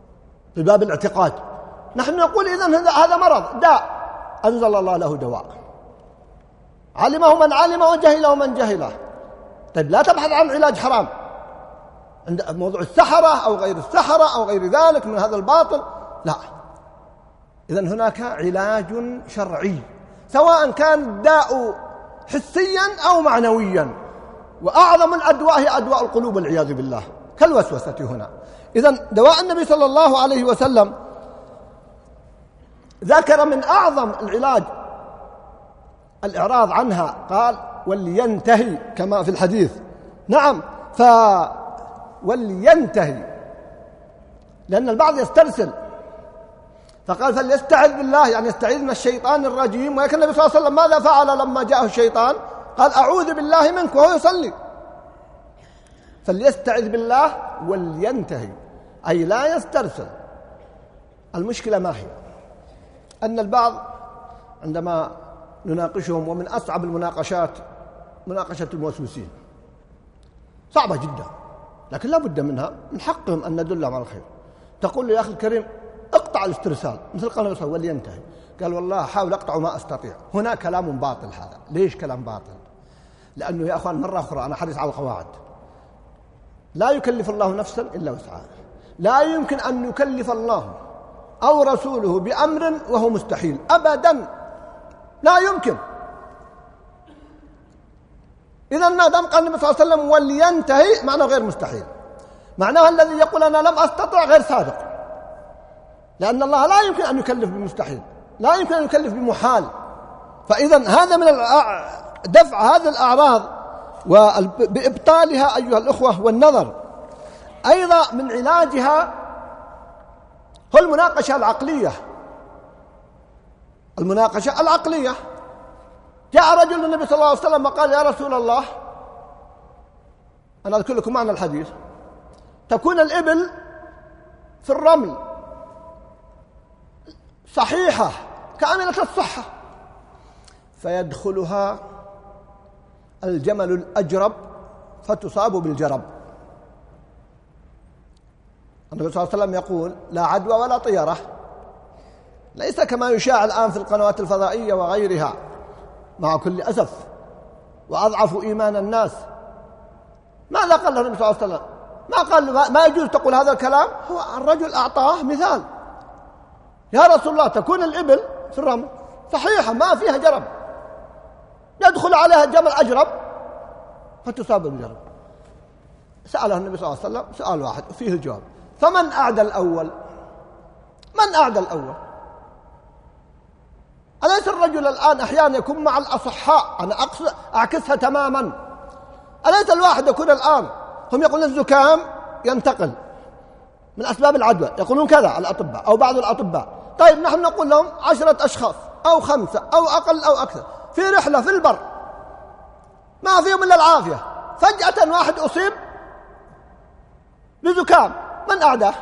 Speaker 2: في باب الاعتقاد. نحن نقول إذن هذا مرض داء أنزل الله له دواء. علمه من علمه وجهله من جهله. طيب لا تبحث عن علاج حرام عند موضوع السحرة أو غير السحرة أو غير ذلك من هذا الباطل، لا. إذن هناك علاج شرعي، سواء كان الداء حسيا أو معنويا، وأعظم الأدواء هي أدواء القلوب والعياذ بالله كالوسوسة هنا. إذن دواء النبي صلى الله عليه وسلم ذكر من أعظم العلاج الإعراض عنها، قال ولينتهي كما في الحديث. نعم، ف ولينتهي، لأن البعض يسترسل، فقال فليستعذ بالله، يعني يستعيذ من الشيطان الرجيم. ولكن النبي صلى الله عليه وسلم ماذا فعل لما جاءه الشيطان؟ قال أعوذ بالله منك وهو يصلي. فليستعذ بالله ولينتهي، أي لا يسترسل. المشكلة ما هي؟ أن البعض عندما نناقشهم، ومن أصعب المناقشات مناقشة الموسوسين، صعبة جدا، لكن لا بد منها، من حقهم أن ندلهم على الخير. تقول له يا أخي الكريم اقطع الاسترسال، مثل قال النبي صلى الله عليه وسلم ولينتهي، قال والله حاول أقطع ما أستطيع. هنا كلام باطل. هذا ليش كلام باطل؟ لأنه يا أخوان مرة أخرى أنا حريص على القواعد، لا يكلف الله نفسا إلا وسعها. لا يمكن أن يكلف الله أو رسوله بأمر وهو مستحيل أبدا، لا يمكن. إذن ما دام قال النبي صلى الله عليه وسلم ولينتهي معناه غير مستحيل، معناه الذي يقول أنا لم أستطع غير صادق، لأن الله لا يمكن أن يكلف بمستحيل، لا يمكن أن يكلف بمحال. فإذن هذا من دفع هذه الأعراض وبإبطالها أيها الأخوة. والنظر أيضا من علاجها هو المناقشة العقلية. المناقشة العقلية، جاء رجل للنبي صلى الله عليه وسلم وقال يا رسول الله، أنا أذكر لكم معنى الحديث، تكون الإبل في الرمل صحيحة كاملة الصحة، فيدخلها الجمل الأجرب فتصاب بالجرب. النبي صلى الله عليه وسلم يقول لا عدوى ولا طيرة، ليس كما يشاع الآن في القنوات الفضائية وغيرها، مع كل أسف وأضعف إيمان الناس. ماذا قال له النبي صلى الله عليه وسلم؟ ما قال ما يجوز تقول هذا الكلام، هو الرجل أعطاه مثال، يا رسول الله تكون الإبل في الرمل صحيحة ما فيها جرب، يدخل عليها جمل أجرب فتصاب بالجرب. سأله النبي صلى الله عليه وسلم سؤال واحد فيه الجواب، فمن أعدى الأول؟ من أعدى الأول؟ أليس الرجل الآن أحيانا يكون مع الأصحاء، أنا أقصد أعكسها تماما، أليس الواحد يكون الآن هم يقولون الزكام ينتقل من أسباب العدوى، يقولون كذا الأطباء أو بعض الأطباء. طيب نحن نقول لهم عشرة أشخاص أو خمسة أو أقل أو أكثر في رحلة في البر ما فيهم إلا العافية، فجأة واحد أصيب بزكام، من أعداه؟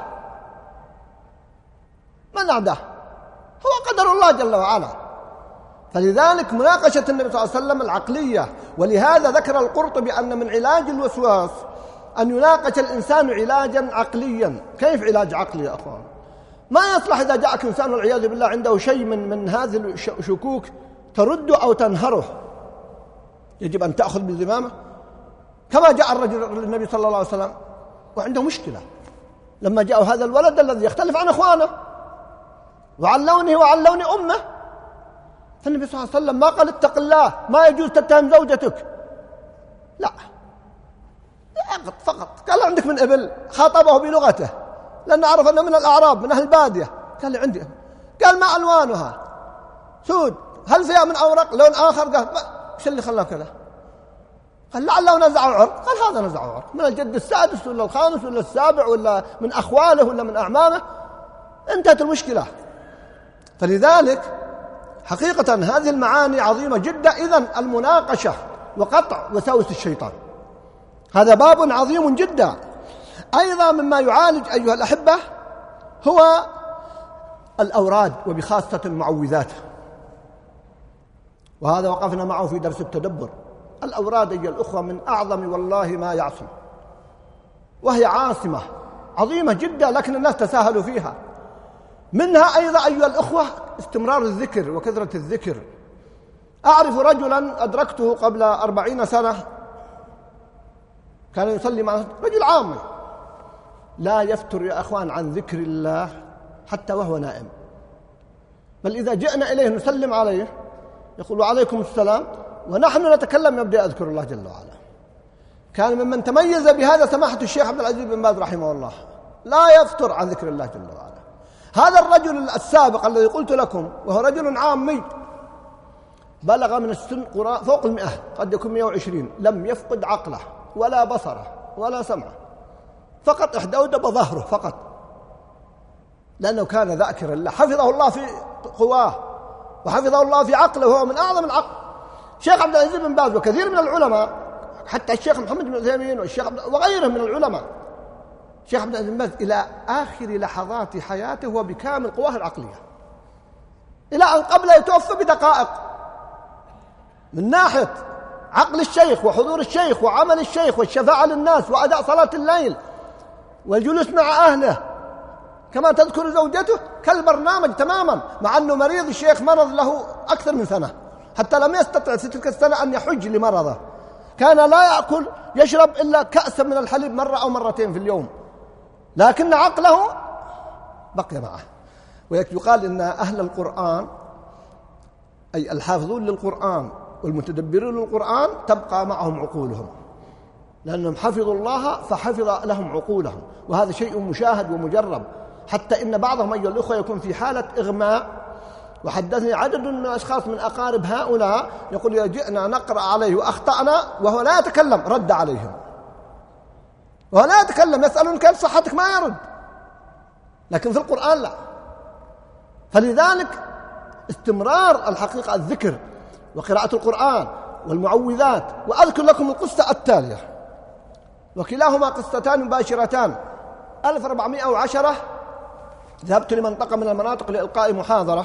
Speaker 2: من أعداه؟ هو قدر الله جل وعلا. فلذلك مناقشة النبي صلى الله عليه وسلم العقلية. ولهذا ذكر القرطبي أن من علاج الوسواس أن يناقش الإنسان علاجا عقليا. كيف علاج عقلي يا أخوان؟ ما يصلح إذا جاءك إنسان والعياذ بالله عنده شيء من, من هذه الشكوك ترده أو تنهره، يجب أن تأخذ بزمامه، كما جاء الرجل للنبي صلى الله عليه وسلم وعنده مشكلة لما جاء هذا الولد الذي يختلف عن إخوانه وعن لونه وعن لون أمه، فالنبي صلى الله عليه وسلم ما قال اتق الله ما يجوز تتهم زوجتك، لا فقط قال عندك من إبل، خاطبه بلغته لأنه عرف أنه من الأعراب من أهل البادية، قال لي عندي، قال ما ألوانها؟ سود، هل فيها من أورق لون آخر؟ قال ايش اللي خلاه كذا؟ قال لعله نزعه عرق، قال هذا نزعه عرق من الجد السادس ولا الخامس ولا السابع ولا من أخواله ولا من أعمامه، انتهت المشكلة. فلذلك حقيقة هذه المعاني عظيمة جدا. إذن المناقشة وقطع وساوس الشيطان هذا باب عظيم جدا. أيضا مما يعالج أيها الأحبة هو الأوراد وبخاصة المعوذات، وهذا وقفنا معه في درس التدبر. الأوراد أيها الأخوة من أعظم والله ما يعصم، وهي عاصمة عظيمة جدا لكن الناس تساهلوا فيها. منها أيضا أيها الأخوة استمرار الذكر وكثرة الذكر. أعرف رجلا أدركته قبل أربعين سنة كان يصلي مع رجل عامي، لا يفتر يا أخوان عن ذكر الله حتى وهو نائم، بل إذا جئنا إليه نسلم عليه يقول وعليكم السلام ونحن نتكلم يبدأ أذكر الله جل وعلا. كان ممن تميز بهذا سماحة الشيخ عبد العزيز بن باز رحمه الله، لا يفتر عن ذكر الله جل وعلا. هذا الرجل السابق الذي قلت لكم وهو رجل عامي بلغ من السن فوق المئة، قد يكون مئة وعشرين، لم يفقد عقله ولا بصره ولا سمعه، فقط احدودب ظهره فقط، لأنه كان ذاكرا الله، حفظه الله في قواه وحفظه الله في عقله، وهو من أعظم العقل. الشيخ عبد العزيز بن باز وكثير من العلماء، حتى الشيخ محمد بن عثيمين والشيخ وغيرهم من العلماء، الشيخ عبد العزيز بن باز إلى آخر لحظات حياته هو بكامل قواه العقلية، إلى أن قبل يتوفى بدقائق، من ناحية عقل الشيخ وحضور الشيخ وعمل الشيخ والشفاعة للناس وأداء صلاة الليل والجلوس مع أهله، كما تذكر زوجته كالبرنامج تماما، مع أنه مريض الشيخ مرض له أكثر من سنة، حتى لم يستطع في تلك السنة أن يحج لمرضه، كان لا يأكل يشرب إلا كأسا من الحليب مرة أو مرتين في اليوم، لكن عقله بقي معه. ويقال إن أهل القرآن أي الحافظون للقرآن والمتدبرون للقرآن تبقى معهم عقولهم، لأنهم حفظوا الله فحفظ لهم عقولهم، وهذا شيء مشاهد ومجرب، حتى إن بعضهم أيها الأخوة يكون في حالة إغماء. وحدثني عدد من الأشخاص من أقارب هؤلاء يقول إذا جئنا نقرأ عليه وأخطأنا وهو لا يتكلم رد عليهم، وهو لا يتكلم، يسألون كيف صحتك ما يرد، لكن في القرآن لا. فلذلك استمرار الحقيقة الذكر وقراءة القرآن والمعوذات. وأذكر لكم القصة التالية، وكلاهما قصتان مباشرتان. ألف وأربعمائة وعشرة ذهبت لمنطقة من المناطق لإلقاء محاضرة،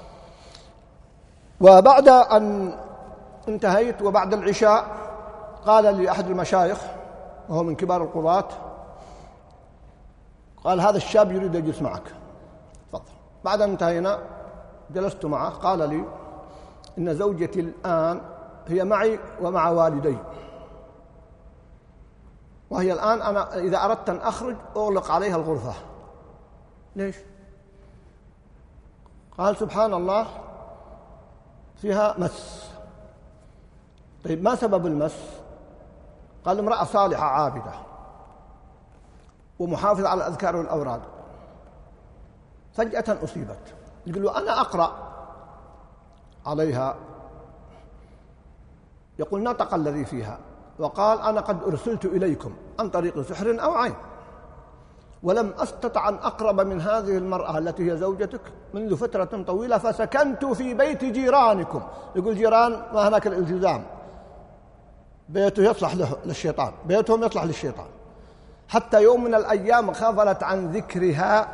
Speaker 2: وبعد أن انتهيت وبعد العشاء قال لي أحد المشايخ وهو من كبار القضاة، قال هذا الشاب يريد أن يجلس معك، تفضل. بعد أن انتهينا جلست معه، قال لي إن زوجتي الآن هي معي ومع والدي، وهي الآن أنا إذا أردت أن أخرج أغلق عليها الغرفة. ليش؟ قال سبحان الله فيها مس. طيب ما سبب المس؟ قال امرأة صالحة عابدة ومحافظة على الأذكار والأوراد، فجأة أصيبت. يقول له أنا أقرأ عليها، يقول نطق الذي فيها وقال أنا قد أرسلت إليكم عن طريق سحر أو عين، ولم أستطع أن أقرب من هذه المرأة التي هي زوجتك منذ فترة طويلة، فسكنت في بيت جيرانكم. يقول جيران ما هناك الالتزام، بيته يصلح له للشيطان، بيتهم يصلح للشيطان. حتى يوم من الأيام غفلت عن ذكرها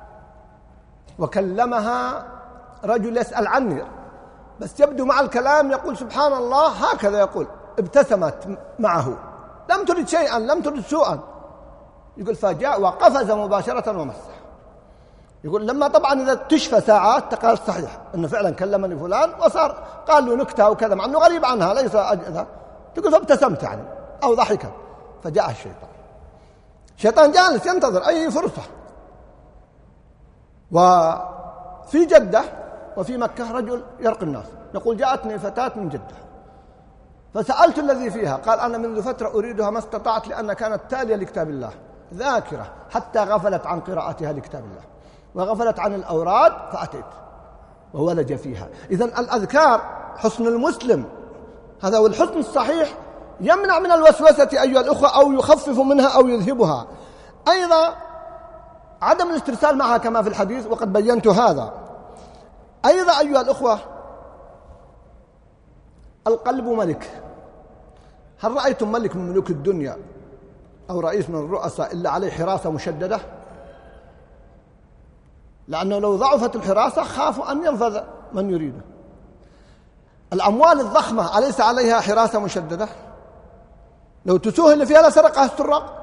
Speaker 2: وكلمها رجل يسأل عني، بس يبدو مع الكلام يقول سبحان الله هكذا، يقول ابتسمت معه، لم ترد شيئا، لم ترد سوءا. يقول فجاء وقفز مباشرة ومسح. يقول لما طبعا إذا تشفى ساعات تقال صحيح أنه فعلا كلمني فلان وصار قال له نكتة وكذا، مع أنه غريب عنها ليس أجل. تقول فابتسمت يعني أو ضحكت، فجاء الشيطان. الشيطان جالس ينتظر أي فرصة. وفي جدة وفي مكة رجل يرقي الناس، يقول جاءتني فتاة من جدة فسألت الذي فيها، قال أنا منذ فترة أريدها ما استطعت، لأن كانت تالية لكتاب الله ذاكرة، حتى غفلت عن قراءتها لكتاب الله وغفلت عن الأوراد، فأتيت وولج فيها. إذن الأذكار حسن المسلم، هذا هو الحسن الصحيح، يمنع من الوسوسة أيها الأخوة أو يخفف منها أو يذهبها. أيضا عدم الاسترسال معها كما في الحديث وقد بينت هذا. أيضا أيها الأخوة القلب ملك. هل رأيتم ملك من ملوك الدنيا أو رئيس من الرؤساء إلا عليه حراسة مشددة؟ لأنه لو ضعفت الحراسة خافوا أن ينفذ من يريده. الأموال الضخمة أليس عليها حراسة مشددة؟ لو تسوه اللي فيها لسرقها السراق.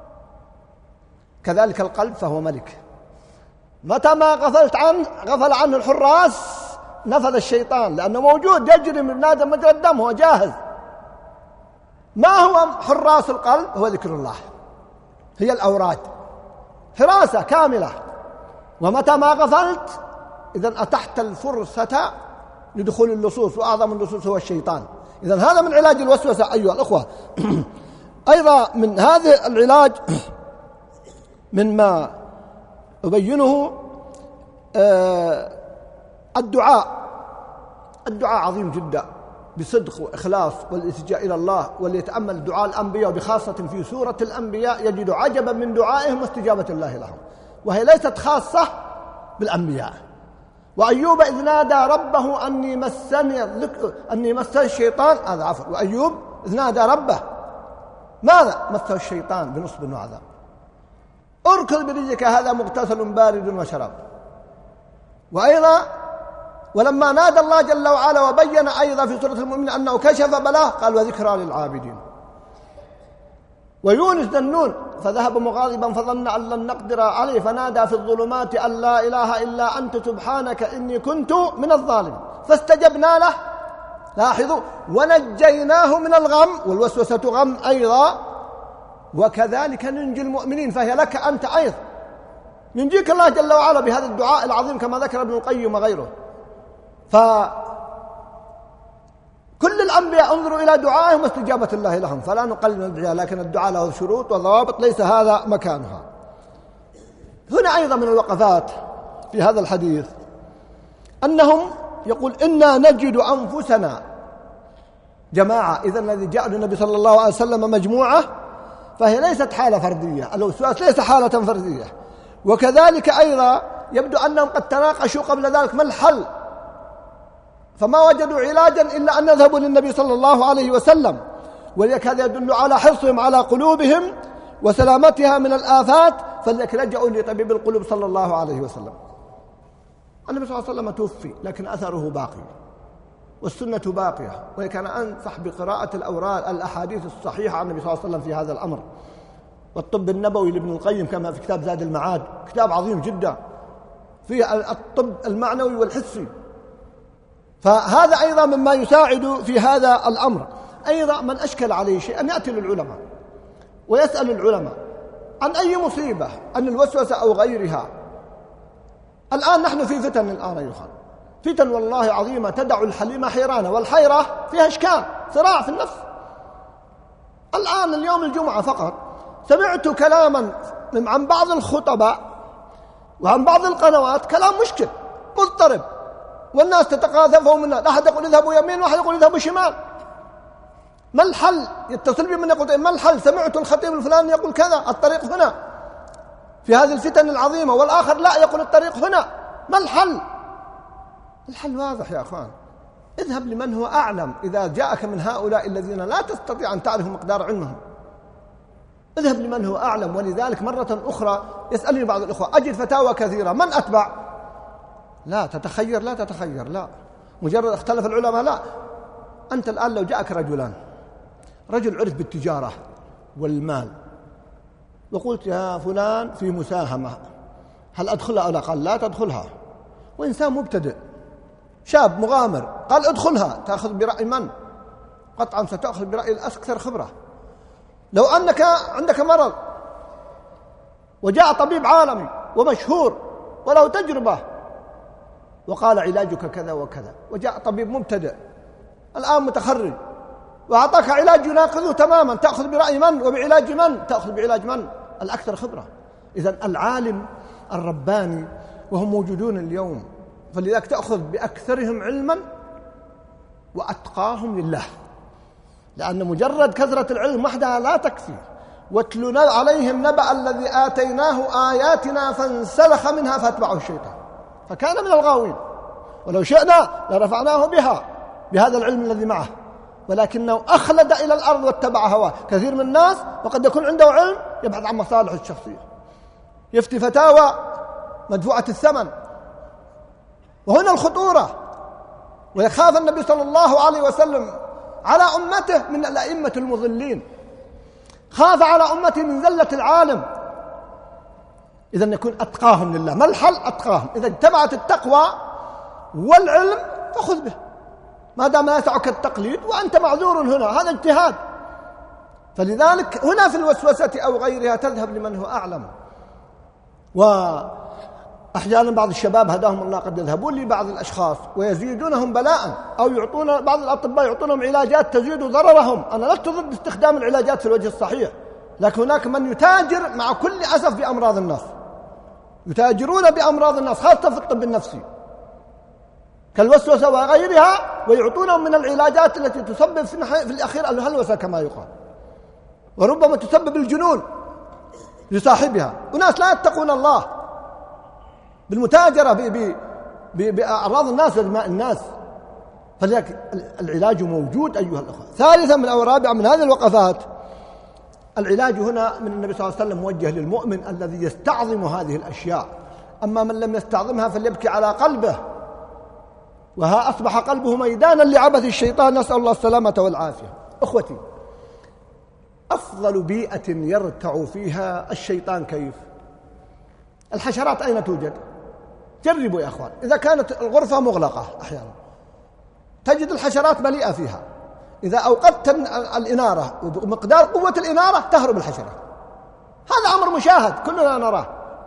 Speaker 2: كذلك القلب فهو ملك، متى ما غفلت عنه غفل عنه الحراس نفذ الشيطان، لأنه موجود يجري من آدم مجرى الدم، هو جاهز. ما هو حراس القلب؟ هو ذكر الله، هي الأوراد، حراسة كاملة. ومتى ما غفلت إذن أتحت الفرصة لدخول اللصوص، وأعظم اللصوص هو الشيطان. إذن هذا من علاج الوسوسة أيها الأخوة. أيضا من هذا العلاج مما أبينه الدعاء. الدعاء عظيم جدا بصدق وإخلاص والالتجاء إلى الله، وليتأمل دعاء الأنبياء، وبخاصة في سورة الأنبياء يجد عجبا من دعائهم واستجابة الله لهم، وهي ليست خاصة بالأنبياء. وأيوب إذ نادى ربه أني مسني أني مسني الشيطان، هذا عفوا، وأيوب إذ نادى ربه ماذا؟ مسه الشيطان بنصب وعذاب. اركض برجلك هذا مغتسل بارد وشراب. وأيضا ولما نادى الله جل وعلا وبين أيضا في سورة المؤمنين أنه كشف بلاه، قال وذكرى للعابدين. ويونس ذا النون فذهب مغاضبا فظن أن لن نقدر عليه فنادى في الظلمات أن لا إله إلا أنت سبحانك إني كنت من الظالمين فاستجبنا له. لاحظوا، ونجيناه من الغم، والوسوسة غم أيضا، وكذلك ننجي المؤمنين، فهي لك أنت أيضا. ينجيك الله جل وعلا بهذا الدعاء العظيم كما ذكر ابن القيم وغيره. فكل الأنبياء انظروا إلى دعائهم واستجابة الله لهم، فلا نقلل من الدعاء، لكن الدعاء له شروط وضوابط ليس هذا مكانها. هنا أيضا من الوقفات في هذا الحديث أنهم يقول إنا نجد أنفسنا جماعة. إذن الذي جاء للنبي صلى الله عليه وسلم مجموعة، فهي ليست حالة فردية، الوسواس ليس حالة فردية. وكذلك أيضا يبدو أنهم قد تناقشوا قبل ذلك ما الحل، فما وجدوا علاجا إلا أن يذهبوا للنبي صلى الله عليه وسلم. ولذلك هذا يدل على حرصهم على قلوبهم وسلامتها من الآفات، فلذلك لجأوا لطبيب القلوب صلى الله عليه وسلم. النبي صلى الله عليه وسلم توفي، لكن أثره باقي والسنة باقية. وكان أنصح بقراءة الأوراد الأحاديث الصحيحة عن النبي صلى الله عليه وسلم في هذا الأمر. والطب النبوي لابن القيم كما في كتاب زاد المعاد، كتاب عظيم جدا فيه الطب المعنوي والحسي، فهذا أيضا مما يساعد في هذا الأمر. أيضا من أشكل عليه شيء أن يأتي للعلماء ويسأل العلماء عن أي مصيبة، عن الوسوسة أو غيرها. الآن نحن في فتن الآن أيها الأخوة، فتن والله عظيمة تدع الحليمة حيرانة، والحيرة فيها إشكال، صراع في النفس. الآن اليوم الجمعة فقط سمعت كلاما عن بعض الخطباء وعن بعض القنوات، كلام مشكل مضطرب، والناس تتقاذفوا منه، أحد يقول اذهبوا يمين وأحد يقول اذهبوا شمال. ما الحل؟ يتصل بي من يقول ما الحل؟ سمعت الخطيب الفلاني يقول كذا، الطريق هنا في هذه الفتن العظيمة، والآخر لا يقول الطريق هنا. ما الحل؟ الحل واضح يا أخوان، اذهب لمن هو أعلم. إذا جاءك من هؤلاء الذين لا تستطيع أن تعرف مقدار علمهم، اذهب لمن هو أعلم. ولذلك مرة أخرى يسألني بعض الأخوة أجد فتاوى كثيرة، من أتبع؟ لا تتخير، لا تتخير، لا مجرد اختلف العلماء، لا. أنت الآن لو جاءك رجلان، رجل عرف بالتجارة والمال، وقلت يا فلان في مساهمة هل أدخلها أو لا؟ قال لا تدخلها. وإنسان مبتدئ شاب مغامر قال ادخلها، تأخذ برأي من؟ قطعا ستأخذ برأي الأكثر خبرة. لو أنك عندك مرض وجاء طبيب عالمي ومشهور وله تجربة وقال علاجك كذا وكذا، وجاء طبيب مبتدئ الآن متخرج وأعطاك علاج يناقضه تماما، تأخذ برأي من؟ وبعلاج من؟ تأخذ بعلاج من؟ الأكثر خبرة. إذن العالم الرباني وهم موجودون اليوم، فلذلك تأخذ بأكثرهم علما وأتقاهم لله، لأن مجرد كثرة العلم وحدها لا تكفي. واتل عليهم نبأ الذي آتيناه آياتنا فانسلخ منها فاتبعه الشيطان فكان من الغاوين، ولو شئنا لرفعناه بها بهذا العلم الذي معه، ولكنه أخلد إلى الأرض واتبع هواه. كثير من الناس وقد يكون عنده علم يبحث عن مصالحه الشخصية، يفتي فتاوى مدفوعة الثمن، وهنا الخطورة. ويخاف النبي صلى الله عليه وسلم على أمته من الأئمة المضلين، خاف على أمته من زلة العالم. إذن يكون أتقاهم لله. ما الحل؟ أتقاهم. إذا اجتمعت التقوى والعلم فخذ به ما دام لا يسعك التقليد وأنت معذور هنا، هذا اجتهاد. فلذلك هنا في الوسوسة أو غيرها تذهب لمن هو أعلم. وأحيانا بعض الشباب هداهم الله قد يذهبون لبعض الأشخاص ويزيدونهم بلاء، أو يعطون بعض الأطباء يعطونهم علاجات تزيد ضررهم. أنا لست ضد استخدام العلاجات في الوجه الصحيح، لكن هناك من يتاجر مع كل أسف بأمراض الناس، يتاجرون بأمراض الناس خاصة في الطب النفسي كالوسوسة وغيرها، ويعطونهم من العلاجات التي تسبب في الأخير الهلوسة كما يقال، وربما تسبب الجنون لصاحبها. وناس لا يتقون الله بالمتاجرة بأعراض الناس ودماء الناس. فلذلك العلاج موجود أيها الأخوة. ثالثا من أو رابعا من هذه الوقفات، العلاج هنا من النبي صلى الله عليه وسلم موجه للمؤمن الذي يستعظم هذه الأشياء. أما من لم يستعظمها فليبكي على قلبه، وها أصبح قلبه ميدانا لعبث الشيطان، نسأل الله السلامة والعافية. أخوتي، أفضل بيئة يرتع فيها الشيطان كيف؟ الحشرات أين توجد؟ جربوا يا أخوان، إذا كانت الغرفة مغلقة أحيانا تجد الحشرات مليئة فيها، إذا أوقدت الإنارة ومقدار قوة الإنارة تهرب الحشرة. هذا أمر مشاهد كلنا نراه.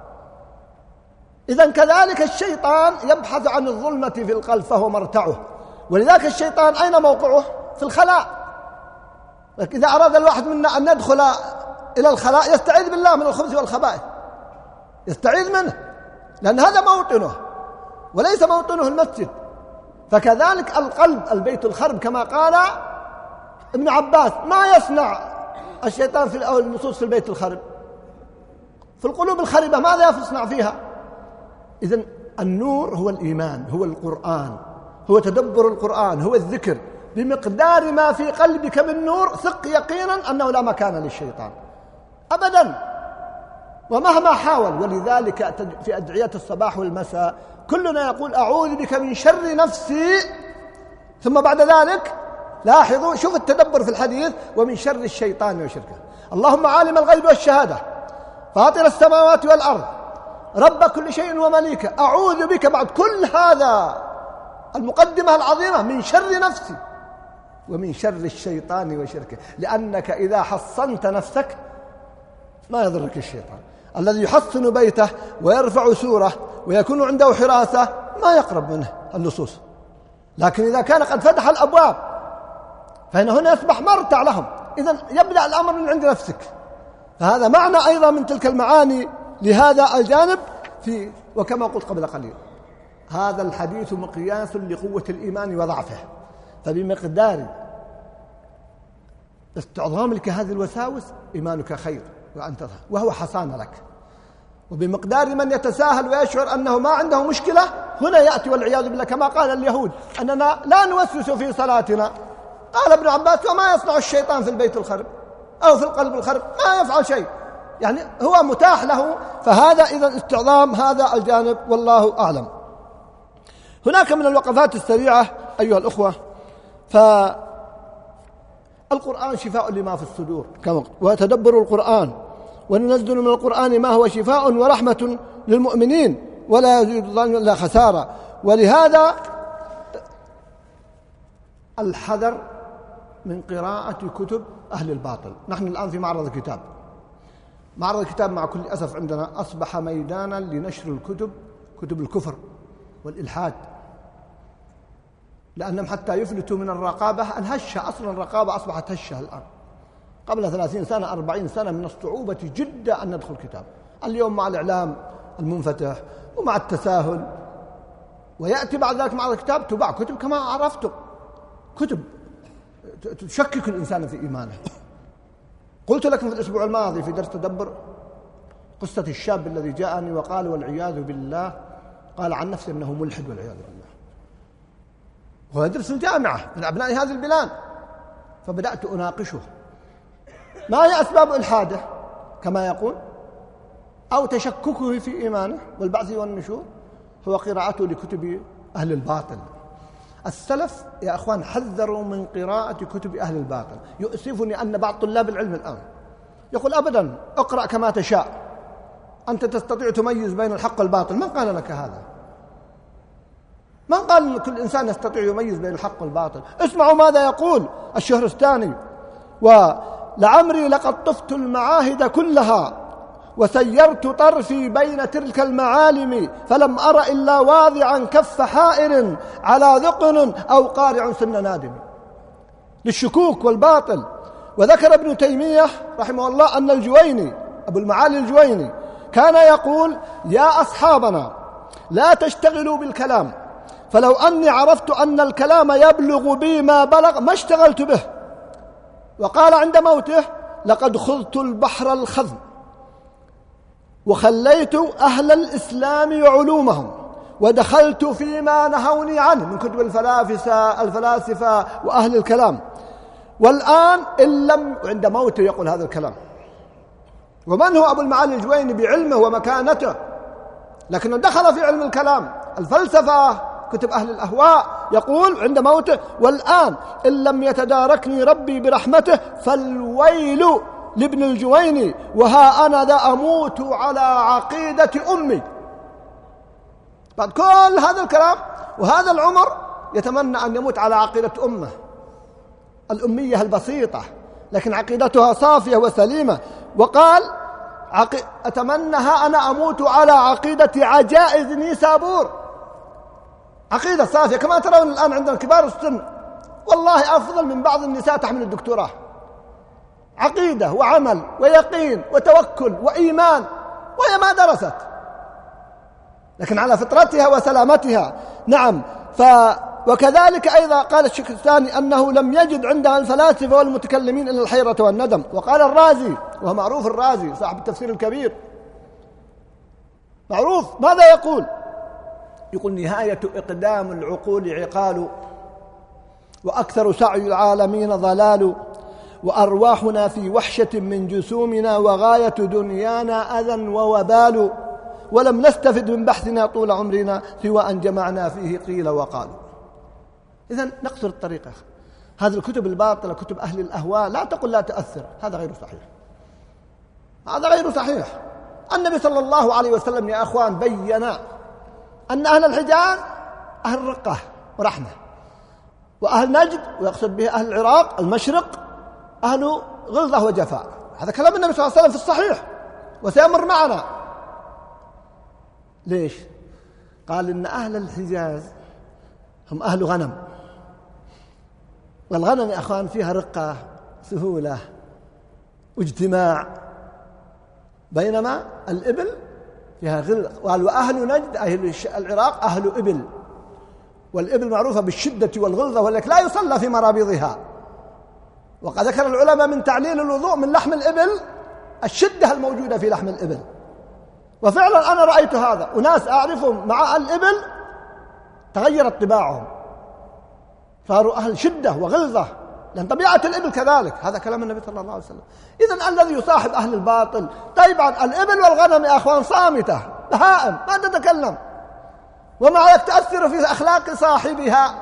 Speaker 2: إذن كذلك الشيطان يبحث عن الظلمة في القلب فهو مرتعه، ولذلك الشيطان أين موقعه؟ في الخلاء. إذا أراد الواحد منا أن يدخل إلى الخلاء يستعيذ بالله من الخبث والخبائث، يستعيذ منه، لأن هذا موطنه وليس موطنه المسجد. فكذلك القلب البيت الخرب كما قال ابن عباس. ما يصنع الشيطان في النصوص في البيت الخرب؟ في القلوب الخربة ماذا يصنع فيها؟ إذن النور هو الإيمان، هو القرآن، هو تدبر القرآن، هو الذكر. بمقدار ما في قلبك من نور ثق يقينا أنه لا مكان للشيطان أبدا ومهما حاول. ولذلك في أدعية الصباح والمساء كلنا يقول أعوذ بك من شر نفسي، ثم بعد ذلك لاحظوا شوف التدبر في الحديث، ومن شر الشيطان وشركه. اللهم عالم الغيب والشهادة فاطر السماوات والأرض رب كل شيء ومليكه، أعوذ بك بعد كل هذا المقدمة العظيمة من شر نفسي ومن شر الشيطان وشركه. لأنك إذا حصنت نفسك ما يضرك الشيطان. الذي يحصن بيته ويرفع سوره ويكون عنده حراسة ما يقرب منه اللصوص. لكن إذا كان قد فتح الأبواب فإن هنا يصبح مرتع لهم. إذن يبدأ الأمر من عند نفسك. فهذا معنى أيضا من تلك المعاني لهذا الجانب. في وكما قلت قبل قليل هذا الحديث مقياس لقوة الإيمان وضعفه. فبمقدار استعظام لك هذه الوساوس إيمانك خير وأنت وهو حصان لك. وبمقدار من يتساهل ويشعر أنه ما عنده مشكلة هنا يأتي والعياذ بالله كما قال اليهود أننا لا نوسوس في صلاتنا. قال ابن عباس وما يصنع الشيطان في البيت الخرب أو في القلب الخرب؟ ما يفعل شيء، يعني هو متاح له. فهذا إذن استعظام هذا الجانب والله أعلم. هناك من الوقفات السريعة أيها الأخوة، فالقرآن شفاء لما في الصدور كما وتدبر القرآن، وننزل من القرآن ما هو شفاء ورحمة للمؤمنين ولا يزيد الظالمين إلا خسارة. ولهذا الحذر من قراءة كتب أهل الباطل. نحن الآن في معرض الكتاب، معرض الكتاب مع كل أسف عندنا أصبح ميدانا لنشر الكتب، كتب الكفر والإلحاد، لأنهم حتى يفلتوا من الرقابة الهشة. أصلا الرقابة أصبحت هشة الآن. قبل ثلاثين سنة أربعين سنة من الصعوبة جدا أن ندخل كتاب. اليوم مع الإعلام المنفتح ومع التساهل، ويأتي بعد ذلك معرض الكتاب تباع كتب كما عرفتم، كتب تشكك الإنسان في إيمانه. قلت لكم في الأسبوع الماضي في درس تدبر قصة الشاب الذي جاءني وقال والعياذ بالله، قال عن نفسه أنه ملحد والعياذ بالله، وهو يدرس الجامعة من أبناء هذه البلاد. فبدأت أناقشه ما هي أسباب إلحاده كما يقول أو تشككه في إيمانه والبعث والنشور. هو قراءته لكتب أهل الباطل. السلف يا أخوان حذروا من قراءة كتب أهل الباطل. يؤسفني أن بعض طلاب العلم الآن يقول أبدا اقرأ كما تشاء، أنت تستطيع تميز بين الحق والباطل. من قال لك هذا؟ من قال أن كل إنسان يستطيع يميز بين الحق والباطل؟ اسمعوا ماذا يقول الشهرستاني: ولعمري لقد طفت المعاهد كلها وسيرت طرفي بين تلك المعالم، فلم أر إلا واضعا كف حائر على ذقن أو قارع سن نادم. للشكوك والباطل. وذكر ابن تيمية رحمه الله أن الجويني أبو المعالي الجويني كان يقول: يا أصحابنا لا تشتغلوا بالكلام، فلو أني عرفت أن الكلام يبلغ بي ما بلغ ما اشتغلت به. وقال عند موته: لقد خضت البحر الخضم وخليت أهل الإسلام علومهم ودخلت فيما نهوني عنه من كتب الفلاسفة الفلاسفة وأهل الكلام، والآن إن لم. عند موته يقول هذا الكلام. ومن هو أبو المعالي الجويني بعلمه ومكانته؟ لكنه دخل في علم الكلام، الفلسفة، كتب أهل الأهواء. يقول عند موته: والآن إن لم يتداركني ربي برحمته فالويل لابن الجويني، وها أنا ذا أموت على عقيدة أمي. بعد كل هذا الكلام وهذا العمر يتمنى أن يموت على عقيدة أمه الأمية البسيطة، لكن عقيدتها صافية وسليمة. وقال: عقي... أتمنىها أنا أموت على عقيدة عجائز نيسابور. عقيدة صافية كما ترون الآن عندنا كبار السن والله أفضل من بعض النساء تحمل الدكتوراه. عقيدة وعمل ويقين وتوكل وإيمان، وهي ما درست، لكن على فطرتها وسلامتها. نعم. ف وكذلك أيضا قال الشيخ الثاني أنه لم يجد عندها الفلاسفة والمتكلمين إلا الحيرة والندم. وقال الرازي، وهو معروف الرازي صاحب التفسير الكبير معروف، ماذا يقول؟ يقول: نهاية إقدام العقول عقال، وأكثر سعي العالمين ضلال، وأرواحنا في وحشة من جسومنا، وغاية دنيانا أذى ووبال، ولم نستفد من بحثنا طول عمرنا سوى أن جمعنا فيه قيل وقالوا. إذن نقصر الطريقة. هذه الكتب الباطلة، كتب أهل الأهواء، لا تقل لا تأثر، هذا غير صحيح، هذا غير صحيح. النبي صلى الله عليه وسلم يا أخوان بيّن أن أهل الحجاز أهل رقة ورحمة، وأهل نجد ويقصد به أهل العراق المشرق أهل غلظة وجفاء. هذا كلام النبي صلى الله عليه وسلم في الصحيح وسيمر معنا. ليش؟ قال إن أهل الحجاز هم أهل غنم، والغنم يا أخوان فيها رقة سهولة واجتماع، بينما الإبل فيها غلظة. قال: وأهل نجد أهل العراق أهل إبل، والإبل معروفة بالشدة والغلظة، ولكن لا يصلى في مرابضها. وقد ذكر العلماء من تعليل الوضوء من لحم الإبل الشدة الموجودة في لحم الإبل. وفعلا أنا رأيت هذا، وناس أعرفهم مع الإبل تغيرت طباعهم، صاروا أهل شدة وغلظة، لأن طبيعة الإبل كذلك. هذا كلام النبي صلى الله عليه وسلم. إذن الذي يصاحب أهل الباطل، طيب الإبل والغنم يا أخوان صامتة بهائم ما تتكلم، ومع ذلك تأثر في أخلاق صاحبها.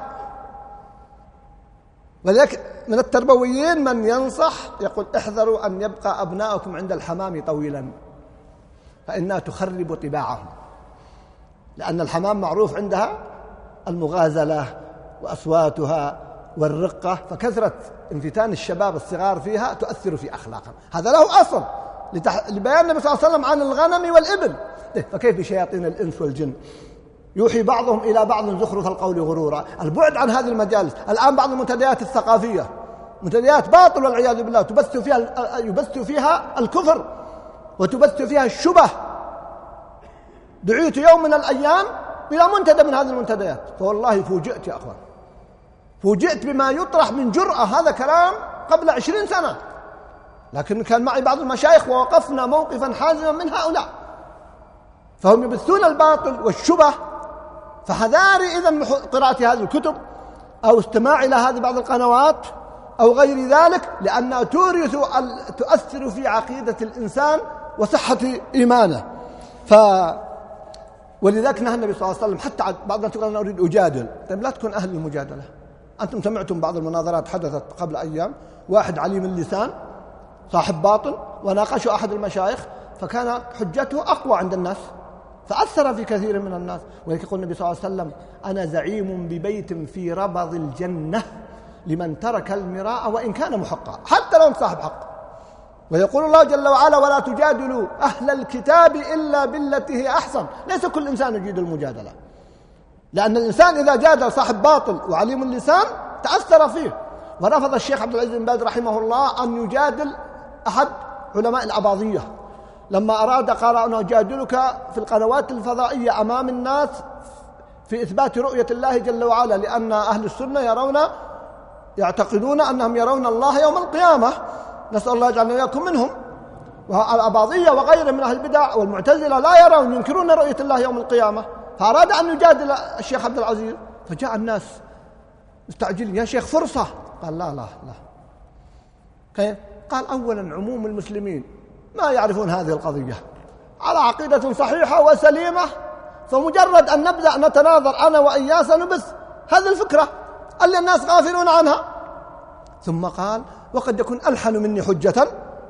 Speaker 2: ولذلك من التربويين من ينصح يقول: احذروا أن يبقى أبناؤكم عند الحمام طويلا، فإنها تخرب طباعهم، لأن الحمام معروف عندها المغازلة وأصواتها والرقة، فكثرة انفتان الشباب الصغار فيها تؤثر في أخلاقهم. هذا له أصل لتح... لبيان النبي صلى الله عليه وسلم عن الغنم والإبل. فكيف بشياطين الإنس والجن؟ يوحي بعضهم إلى بعض زخرف القول غرورا. البعد عن هذه المجالس. الآن بعض المنتديات الثقافية منتديات باطل والعياذ بالله، تبث فيها يبث فيها الكفر وتبث فيها الشبه. دعيت يوم من الأيام إلى منتدى من هذه المنتديات، فوالله فوجئت يا أخوان، فوجئت بما يطرح من جرأة. هذا كلام قبل عشرين سنة، لكن كان معي بعض المشايخ ووقفنا موقفا حازما من هؤلاء، فهم يبثون الباطل والشبه. فحذاري إذن من قراءة هذه الكتب أو استماع إلى هذه بعض القنوات أو غير ذلك، لأنها تورث تؤثر في عقيدة الإنسان وصحة إيمانه. ف ولذلك نهى النبي صلى الله عليه وسلم. حتى بعضنا تقول أنا أريد أجادل، طيب لا تكون أهل المجادلة. أنتم سمعتم بعض المناظرات حدثت قبل أيام، واحد عليم اللسان صاحب باطل وناقشه أحد المشايخ، فكان حجته أقوى عند الناس، فأثر في كثير من الناس. ولذلك يقول النبي صلى الله عليه وسلم: أنا زعيم ببيت في ربض الجنة لمن ترك المراء وإن كان محقا، حتى لو صاحب حق. ويقول الله جل وعلا: ولا تجادلوا أهل الكتاب إلا بالتي هي أحسن. ليس كل إنسان يجيد المجادلة، لأن الإنسان إذا جادل صاحب باطل وعليم اللسان تأثر فيه. ورفض الشيخ عبد العزيز بن باز رحمه الله أن يجادل أحد علماء الأباضية لما أراد، قال: أنا أجادلك في القنوات الفضائية أمام الناس في إثبات رؤية الله جل وعلا، لأن أهل السنة يرون يعتقدون أنهم يرون الله يوم القيامة، نسأل الله يجعلنا وإياكم منهم. والأباضية وغيرهم من أهل البدع والمعتزلة لا يرون، ينكرون رؤية الله يوم القيامة. فأراد أن يجادل الشيخ عبد العزيز، فجاء الناس مستعجلين: يا شيخ فرصة. قال: لا لا لا. كيف؟ قال: أولا عموم المسلمين ما يعرفون هذه القضية على عقيدة صحيحة وسليمة، فمجرد أن نبدأ نتناظر أنا وإياه سنبث هذه الفكرة اللي الناس غافلون عنها. ثم قال: وقد يكون ألحن مني حجة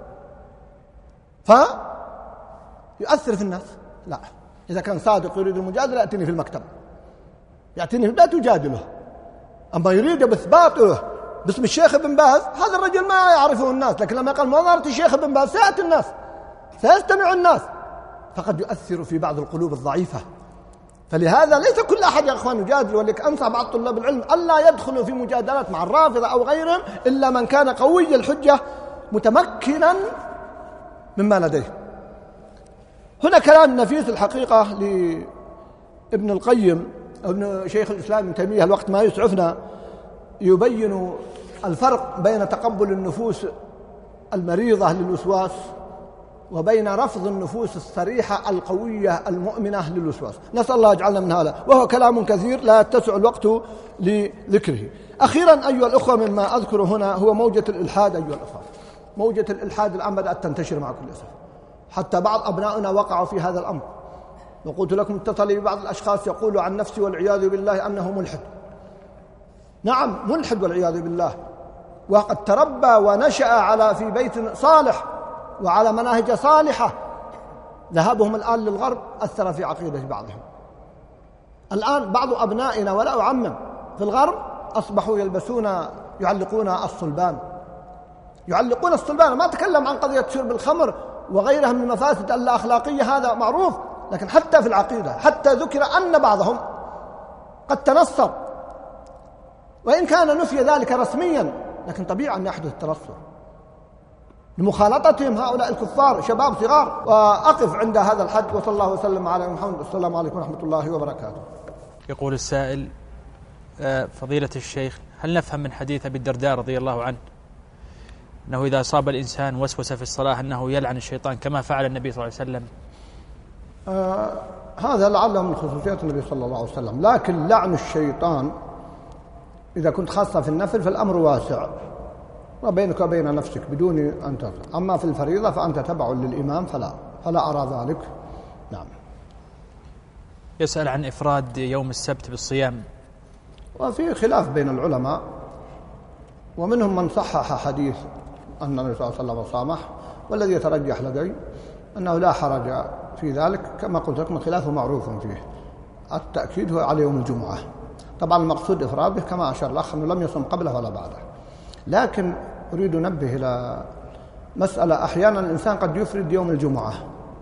Speaker 2: فيؤثر في الناس. لا، إذا كان صادق يريد المجادلة يأتيني في المكتب، يأتيني في البيت يجادله. أما يريد بإثباته باسم الشيخ ابن باز، هذا الرجل ما يعرفه الناس، لكن لما قال مناظرة الشيخ ابن باز سيأتي الناس، سيستمع الناس، فقد يؤثر في بعض القلوب الضعيفة. فلهذا ليس كل أحد يا أخوان يجادل. ولك أنصح بعض طلاب العلم ألا يدخلوا في مجادلات مع الرافضة أو غيرهم إلا من كان قوي الحجة متمكنا مما لديه. هنا كلام نفيس الحقيقة لابن القيم ابن شيخ الإسلام ابن تيمية، الوقت ما يسعفنا، يبين الفرق بين تقبل النفوس المريضة للوسواس وبين رفض النفوس الصريحة القوية المؤمنة للوسواس. نسأل الله يجعلنا من هذا، وهو كلام كثير لا يتسع الوقت لذكره. أخيرا أيها الأخوة، مما أذكر هنا هو موجة الإلحاد. أيها الأخوة، موجة الإلحاد الآن بدأت تنتشر مع كل أسف، حتى بعض أبنائنا وقعوا في هذا الأمر. وقلت لكم اتصل لي ببعض الأشخاص يقول عن نفسي والعياذ بالله أنه ملحد. نعم ملحد والعياذ بالله، وقد تربى ونشأ على في بيت صالح وعلى مناهج صالحة. ذهابهم الآن للغرب أثر في عقيدة بعضهم. الآن بعض أبنائنا ولا أعمم في الغرب أصبحوا يلبسون يعلقون الصلبان، يعلقون الصلبان. ما أتكلم عن قضية شرب الخمر وغيرها من المفاسد الأخلاقية، هذا معروف، لكن حتى في العقيدة حتى ذكر أن بعضهم قد تنصر، وإن كان نفي ذلك رسميا، لكن طبيعي أن يحدث التنصر لمخالطتهم هؤلاء الكفار شباب صغار. وأقف عند هذا الحد، وصلى الله وسلم على محمد. السلام عليكم ورحمة الله وبركاته.
Speaker 3: يقول السائل: فضيلة الشيخ، هل نفهم من حديث أبي الدرداء رضي الله عنه أنه إذا أصاب الإنسان وسوسة في الصلاة أنه يلعن الشيطان كما فعل النبي صلى الله عليه وسلم؟
Speaker 2: آه هذا لعله من خصوصيات النبي صلى الله عليه وسلم، لكن لعن الشيطان إذا كنت خاصة في النفل فالأمر واسع وبينك وبين نفسك بدون أن تفعل. أما في الفريضة فأنت تبع للإمام فلا فلا أرى ذلك. نعم.
Speaker 3: يسأل عن إفراد يوم السبت بالصيام.
Speaker 2: وفي خلاف بين العلماء، ومنهم من صحح حديث أن النبي صلى الله عليه وسلم صامح، والذي يترجح لدي أنه لا حرج في ذلك. كما قلت لكم الخلاف معروف فيه، التأكيد هو على يوم الجمعة. طبعا المقصود إفراده كما أشار الأخ أنه لم يصم قبله ولا بعده. لكن أريد أنبه إلى مسألة، أحيانا الإنسان قد يفرد يوم الجمعة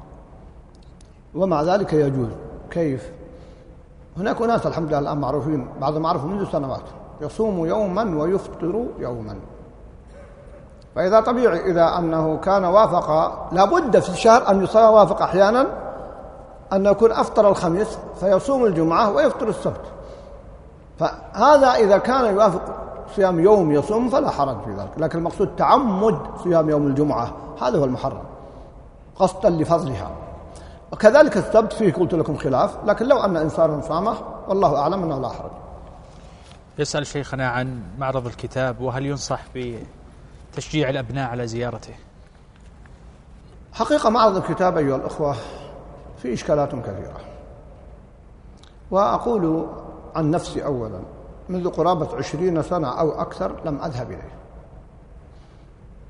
Speaker 2: ومع ذلك يجوز. كيف؟ هناك ناس الحمد لله الآن معروفين، بعضهم معروف منذ سنوات، يصوم يوما ويفطر يوما. فإذا طبيعي إذا أنه كان وافق، لابد في الشهر أن يوافق أحيانا أن يكون أفطر الخميس فيصوم الجمعة ويفطر السبت. فهذا إذا كان يوافق صيام يوم يصوم فلا حرج في ذلك، لكن المقصود تعمد صيام يوم الجمعة، هذا هو المحرم قصدا لفضلها. وكذلك السبت فيه قلت لكم خلاف، لكن لو أن إنسانا صامه والله أعلم أنه لا حرج.
Speaker 3: يسأل شيخنا عن معرض الكتاب، وهل ينصح بتشجيع الأبناء على زيارته؟
Speaker 2: حقيقة معرض الكتاب أيها الأخوة في إشكالات كثيرة، وأقول عن نفسي أولا منذ قرابة عشرين سنة أو أكثر لم أذهب إليه.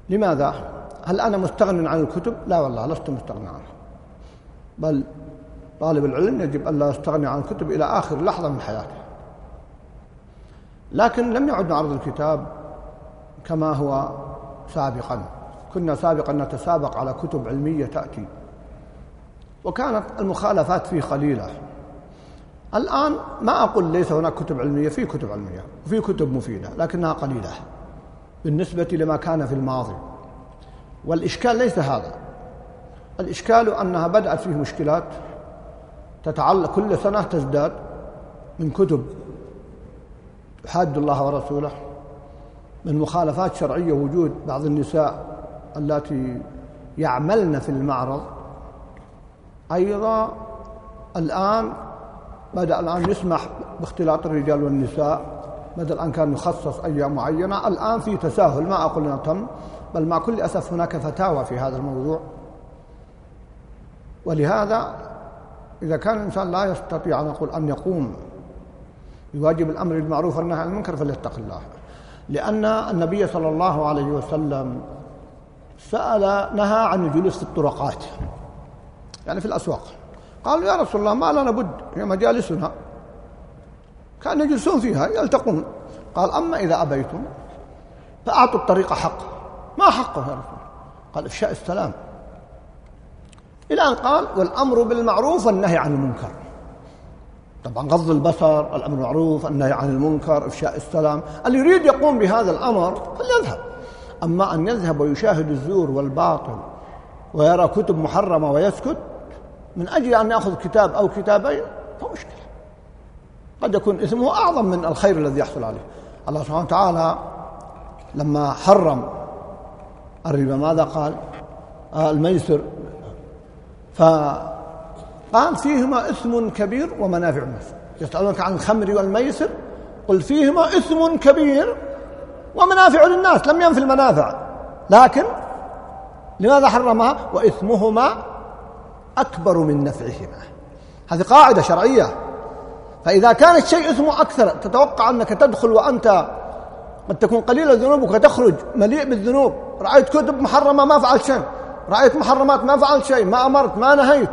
Speaker 2: لماذا؟ هل أنا مستغن عن الكتب؟ لا والله لست مستغن عنها، بل طالب العلم يجب أن لا يستغني عن الكتب إلى آخر لحظة من حياته. لكن لم يعد نعرض الكتاب كما هو سابقا. كنا سابقا نتسابق على كتب علمية تأتي، وكانت المخالفات فيه قليلة. الآن ما أقول ليس هناك كتب علمية، في كتب علمية وفي كتب مفيدة، لكنها قليلة بالنسبة لما كان في الماضي. والإشكال ليس هذا، الإشكال أنها بدأت فيه مشكلات تتعلق كل سنة تزداد من كتب تحاد الله ورسوله، من مخالفات شرعية، وجود بعض النساء التي يعملن في المعرض. أيضا الآن بدأ الآن يسمح باختلاط الرجال والنساء، بدأ الآن كان يخصص أيام معينة، الآن في تساهل، ما أقول أنه تم، بل مع كل أسف هناك فتاوى في هذا الموضوع. ولهذا إذا كان الإنسان لا يستطيع أن يقول أن يقوم بواجب الأمر بالمعروف والنهي عن المنكر فليتق الله، لأن النبي صلى الله عليه وسلم سأل نهى عن الجلوس في الطرقات، يعني في الأسواق. قالوا يا رسول الله ما لنا بد، هي مجالسنا كانوا يجلسون فيها يلتقون. قال أما إذا أبيتم فأعطوا الطريق حقه. ما حقه يا رسول؟ قال إفشاء السلام، إلى أن قال والأمر بالمعروف والنهي عن المنكر. طبعا غض البصر، الأمر بالمعروف، النهي عن المنكر، إفشاء السلام. اللي يريد يقوم بهذا الأمر فليذهب. أما أن يذهب ويشاهد الزور والباطل ويرى كتب محرمة ويسكت من أجل أن يأخذ كتاب أو كتابين فمشكلة، قد يكون إثمه أعظم من الخير الذي يحصل عليه. الله سبحانه وتعالى لما حرم الربا ماذا قال؟ آه الميسر، فقال فيهما إثم كبير ومنافع الناس. يسألونك عن الخمر والميسر قل فيهما إثم كبير ومنافع للناس، لم ينفي المنافع، لكن لماذا حرمها؟ وإثمهما أكبر من نفعهما. هذه قاعدة شرعية. فإذا كان الشيء إثمه أكثر تتوقع أنك تدخل وأنت قد تكون قليل الذنوب وتخرج مليء بالذنوب. رأيت كتب محرمة ما فعلت شيء، رأيت محرمات ما فعلت شيء، ما أمرت ما نهيت.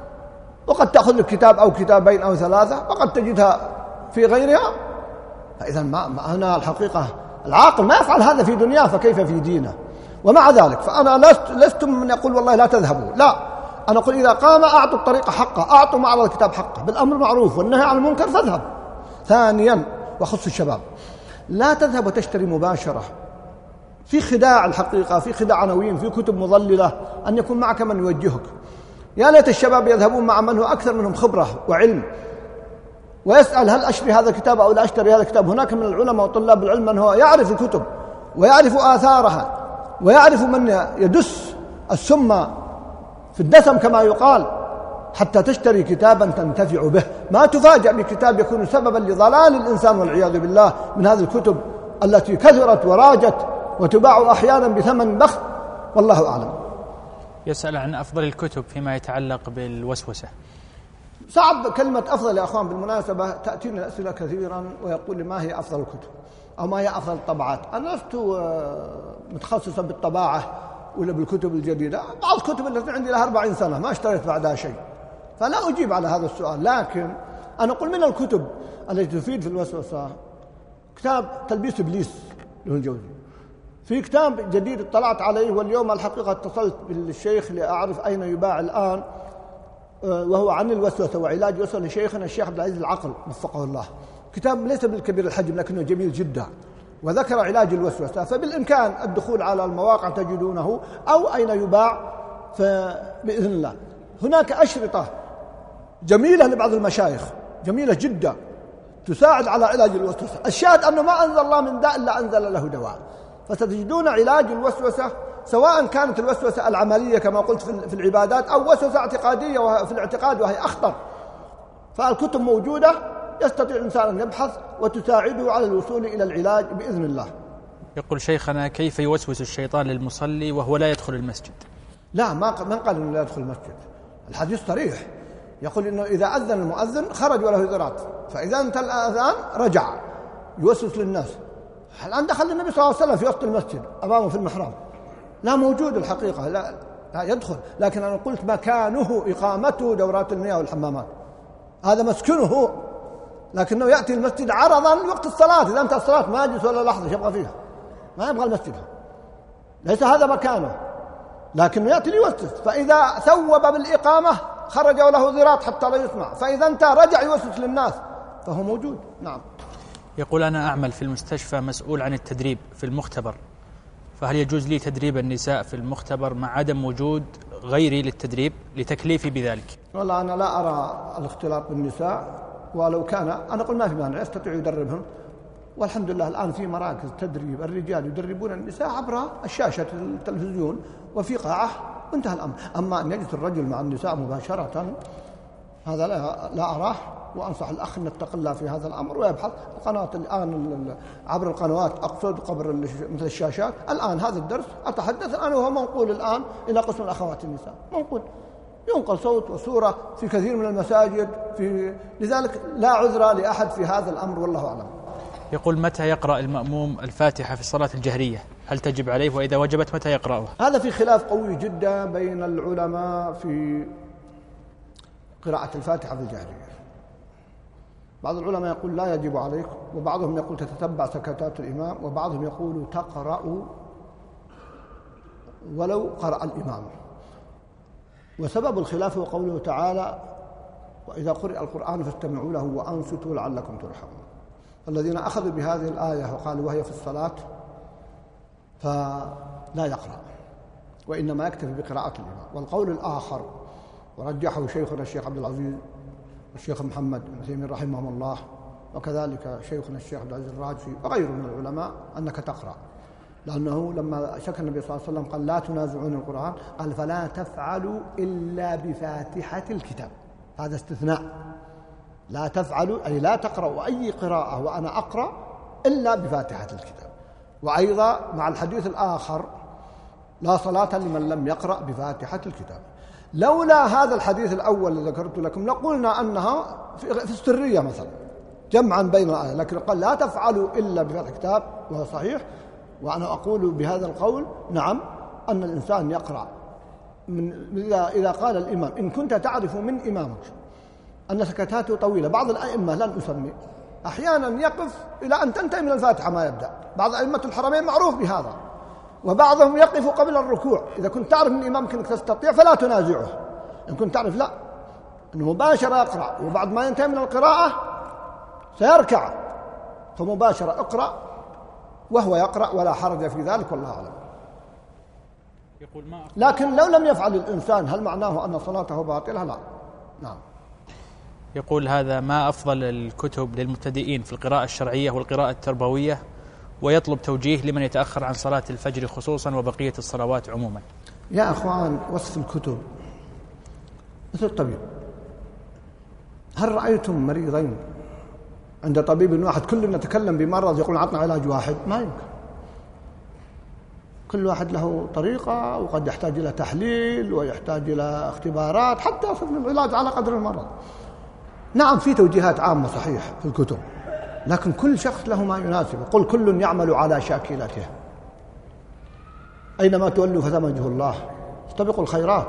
Speaker 2: وقد تأخذ الكتاب أو كتابين أو ثلاثة وقد تجدها في غيرها. فإذا ما هنا الحقيقة العاقل ما يفعل هذا في دنياه فكيف في دينه. ومع ذلك فأنا لست لست من يقول والله لا تذهبوا، لا، أنا أقول إذا قام أعطوا الطريق حقه، أعطوا معرض الكتاب حقه بالأمر المعروف والنهي عن المنكر فاذهب. ثانيا وخص الشباب، لا تذهب وتشتري مباشرة، في خداع الحقيقة، في خداع عناوين، في كتب مضللة، أن يكون معك من يوجهك. يا ليت الشباب يذهبون مع من هو أكثر منهم خبرة وعلم، ويسأل هل أشتري هذا الكتاب أو لا أشتري هذا الكتاب. هناك من العلماء وطلاب العلم من هو يعرف الكتب ويعرف آثارها ويعرف من يدس السم في الدسم كما يقال، حتى تشتري كتابا تنتفع به. ما تفاجأ بكتاب يكون سببا لضلال الإنسان والعياذ بالله من هذه الكتب التي كثرت وراجت وتباع أحيانا بثمن بخس، والله أعلم.
Speaker 3: يسأل عن أفضل الكتب فيما يتعلق بالوسوسة.
Speaker 2: صعب كلمة أفضل يا أخوان، بالمناسبة تأتينا أسئلة كثيرا ويقول لي ما هي أفضل الكتب أو ما هي أفضل الطبعات. أنا لست متخصصا بالطباعة ولا بالكتب الجديدة، بعض الكتب التي عندي لها أربعين سنة ما اشتريت بعدها شيء، فلا أجيب على هذا السؤال. لكن أنا أقول من الكتب التي تفيد في الوسوسة كتاب تلبيس إبليس له الجوزي. في كتاب جديد اطلعت عليه واليوم الحقيقة اتصلت بالشيخ لأعرف أين يباع الآن، وهو عن الوسوسة وعلاج الوسوسة لشيخنا الشيخ عبد العزيز العقل وفقه الله. كتاب ليس بالكبير الحجم لكنه جميل جدا وذكر علاج الوسوسة، فبالإمكان الدخول على المواقع تجدونه أو أين يباع بإذن الله. هناك أشرطة جميلة لبعض المشايخ جميلة جدا تساعد على علاج الوسوسة. الشاهد أنه ما أنزل الله من داء إلا أنزل له دواء، فتجدون علاج الوسوسة سواء كانت الوسوسة العملية كما قلت في العبادات أو وسوسة اعتقادية في الاعتقاد وهي أخطر. فالكتب موجودة، يستطيع الإنسان أن يبحث وتساعده على الوصول إلى العلاج بإذن الله.
Speaker 3: يقول شيخنا كيف يوسوس الشيطان للمصلي وهو لا يدخل المسجد؟
Speaker 2: لا، ما من قال إنه لا يدخل المسجد، الحديث صريح يقول إنه إذا أذن المؤذن خرج وله ذرات، فإذا انتهى الأذان رجع يوسوس للناس. الآن دخل النبي صلى الله عليه وسلم في وسط المسجد أمامه في المحراب، لا موجود الحقيقة، لا لا يدخل، لكن أنا قلت مكانه إقامته دورات المياه والحمامات، هذا مسكنه، لكنه يأتي المسجد عرضا وقت الصلاة، إذا انتهى الصلاة ما يجلس ولا لحظة يبغى فيها، ما يبغى المسجد، ليس هذا مكانه، لكنه يأتي ليوسوس، فإذا ثوب بالإقامة خرج له ضراط حتى لا يسمع، فإذا انتهى رجع يوسوس للناس فهو موجود. نعم.
Speaker 3: يقول أنا أعمل في المستشفى مسؤول عن التدريب في المختبر، فهل يجوز لي تدريب النساء في المختبر مع عدم وجود غيري للتدريب لتكليفي بذلك؟
Speaker 2: والله أنا لا أرى الاختلاط بالنساء، ولو كان أنا أقول ما في مانع يستطيع يدربهم، والحمد لله الآن في مراكز تدريب الرجال يدربون النساء عبر الشاشة التلفزيون وفي قاعة وانتهى الأمر. أما أن يجلس الرجل مع النساء مباشرة هذا لا, لا أراه، وأنصح الأخ أن يتق الله في هذا الأمر ويبحث القنوات الآن عبر القنوات، أقصد قبر مثل الشاشات. الآن هذا الدرس أتحدث الآن وهو منقول الآن إلى قسم الأخوات النساء، منقول ينقل صوت وصورة في كثير من المساجد، في لذلك لا عذر لأحد في هذا الأمر والله أعلم.
Speaker 3: يقول متى يقرأ المأموم الفاتحة في الصلاة الجهرية؟ هل تجب عليه؟ وإذا وجبت متى يقرأها؟
Speaker 2: هذا في خلاف قوي جدا بين العلماء في قراءة الفاتحة في الجهرية. بعض العلماء يقول لا يجب عليك، وبعضهم يقول تتتبع سكتات الإمام، وبعضهم يقول تقرأ ولو قرأ الإمام. وسبب الخلاف هو قوله تعالى وإذا قرئ القرآن فاستمعوا له وأنصتوا لعلكم ترحمون. الذين أخذوا بهذه الآية وقالوا وهي في الصلاة فلا يقرأ، وإنما يكتفي بقراءة الإمام. والقول الآخر ورجحه شيخنا الشيخ عبد العزيز والشيخ محمد بن عثيمين رحمهم الله، وكذلك شيخنا الشيخ عبد العزيز الراجحي وغيره من العلماء، أنك تقرأ، لأنه لما شك النبي صلى الله عليه وسلم قال لا تنازعون القرآن، قال فلا تفعلوا إلا بفاتحة الكتاب، هذا استثناء، لا تفعلوا أي لا تقرأوا أي قراءة وأنا أقرأ إلا بفاتحة الكتاب. وأيضا مع الحديث الآخر لا صلاة لمن لم يقرأ بفاتحة الكتاب. لولا هذا الحديث الأول الذي ذكرت لكم لقلنا أنها في السرية مثلا جمعا بين الآية، لكن قال لا تفعلوا إلا بفاتحة الكتاب، وهو صحيح. وأنا أقول بهذا القول نعم أن الإنسان يقرأ من إذا, إذا قال الإمام إن كنت تعرف من إمامك أن سكتاته طويلة. بعض الأئمة لن أسمي أحيانا يقف إلى أن تنتهي من الفاتحة ما يبدأ، بعض أئمة الحرمين معروف بهذا، وبعضهم يقف قبل الركوع. إذا كنت تعرف من إمامك أنك تستطيع فلا تنازعه، إن كنت تعرف لا أنه مباشرة يقرأ، وبعد ما ينتهي من القراءة سيركع، فمباشرة اقرأ وهو يقرأ ولا حرج في ذلك والله أعلم. لكن لو لم يفعل الإنسان هل معناه أن صلاته باطلة؟ لا. نعم.
Speaker 3: يقول هذا ما أفضل الكتب للمبتدئين في القراءة الشرعية والقراءة التربوية، ويطلب توجيه لمن يتأخر عن صلاة الفجر خصوصا وبقية الصلوات عموما.
Speaker 2: يا أخوان وصف الكتب مثل الطبيب، هل رأيتم مريضين عند طبيب واحد كل نتكلم بمرض يقول عطنا علاج واحد؟ ما يمكن، كل واحد له طريقة، وقد يحتاج إلى تحليل ويحتاج إلى اختبارات حتى يصل العلاج على قدر المرض. نعم في توجيهات عامة صحيح في الكتب، لكن كل شخص له ما يناسبه. قل كل يعمل على شاكلته، أينما تولوا فثم وجه الله، استبقوا الخيرات.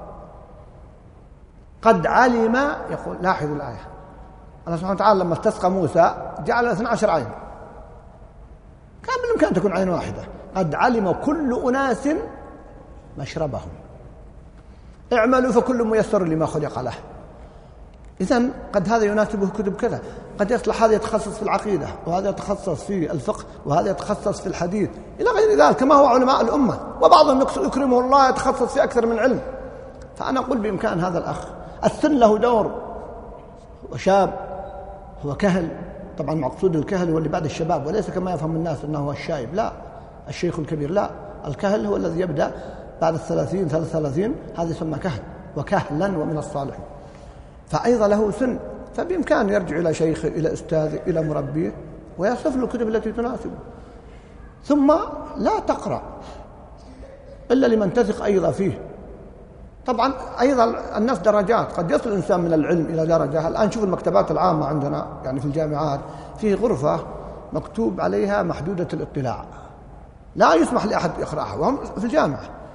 Speaker 2: قد علم، يقول لاحظ الآية، الله سبحانه وتعالى لما استسقى موسى جعل اثني عشر عين، كان بالإمكان تكون عين واحدة. قد علم كل أناس مشربهم اعملوا فكل ميسر لما خلق له. إذن قد هذا يناسبه كتب كذا، قد يصلح هذا يتخصص في العقيدة، وهذا يتخصص في الفقه، وهذا يتخصص في الحديث إلى غير ذلك، كما هو علماء الأمة، وبعضهم يكرمه الله يتخصص في أكثر من علم. فأنا أقول بإمكان هذا الأخ، السن له دور، وشاب هو كهل، طبعا مقصود الكهل هو اللي بعد الشباب، وليس كما يفهم الناس أنه هو الشايب، لا الشيخ الكبير، لا الكهل هو الذي يبدأ بعد الثلاثين ثلاث ثلاثين، هذا يسمى كهل، وكهلا ومن الصالحين، فأيضا له سن، فبإمكان يرجع إلى شيخ، إلى أستاذ، إلى مربيه، ويصف له الكتب التي تناسبه. ثم لا تقرأ إلا لمن تثق أيضا فيه. طبعا أيضا الناس درجات، قد يصل الإنسان من العلم إلى درجة. الآن شوف المكتبات العامة عندنا يعني في الجامعات فيه غرفة مكتوب عليها محدودة الاطلاع، لا يسمح لأحد يقرأها وهم في الجامعة،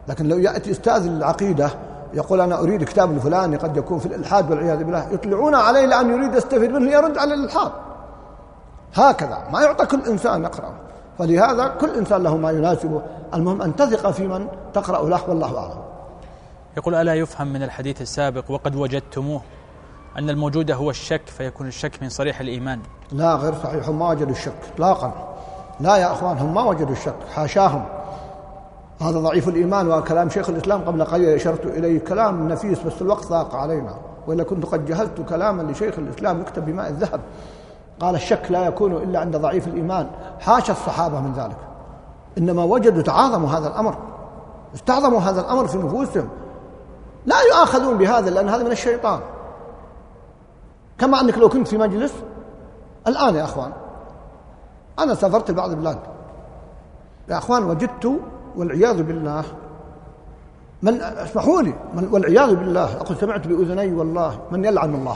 Speaker 2: لكن لو يأتي أستاذ العقيدة يقول أنا أريد كتاب الفلاني قد يكون في الإلحاد والعياذ بالله، يطلعون عليه لأن يريد يستفيد منه يرد على الإلحاد. هكذا ما يعطى كل إنسان يقرأ، فلهذا كل إنسان له ما يناسبه، المهم أن تثق في من تقرأ له والله أعلم.
Speaker 3: يقول ألا يفهم من الحديث السابق وقد وجدتموه أن الموجود هو الشك فيكون الشك من صريح الإيمان؟
Speaker 2: لا، غير صحيح، هم ما وجدوا الشك اطلاقا. لا يا أخوان، هم ما وجدوا الشك، حاشاهم، هذا ضعيف الإيمان. وكلام شيخ الإسلام قبل قليل أشرت إليه كلام نفيس بس الوقت ضاق علينا، وإلا كنت قد جهزت كلاما لشيخ الإسلام يكتب بماء الذهب. قال الشك لا يكون إلا عند ضعيف الإيمان. حاشا الصحابة من ذلك، إنما وجدوا تعاظموا هذا الأمر، استعظموا هذا الأمر في نفوسهم، لا يؤاخذون بهذا لأن هذا من الشيطان. كما أنك لو كنت في مجلس الآن يا أخوان، أنا سافرت لبعض البلاد يا أخوان، وجدت والعياذ بالله من اسمحوا لي من والعياذ بالله أقول سمعت بأذني والله من يلعن الله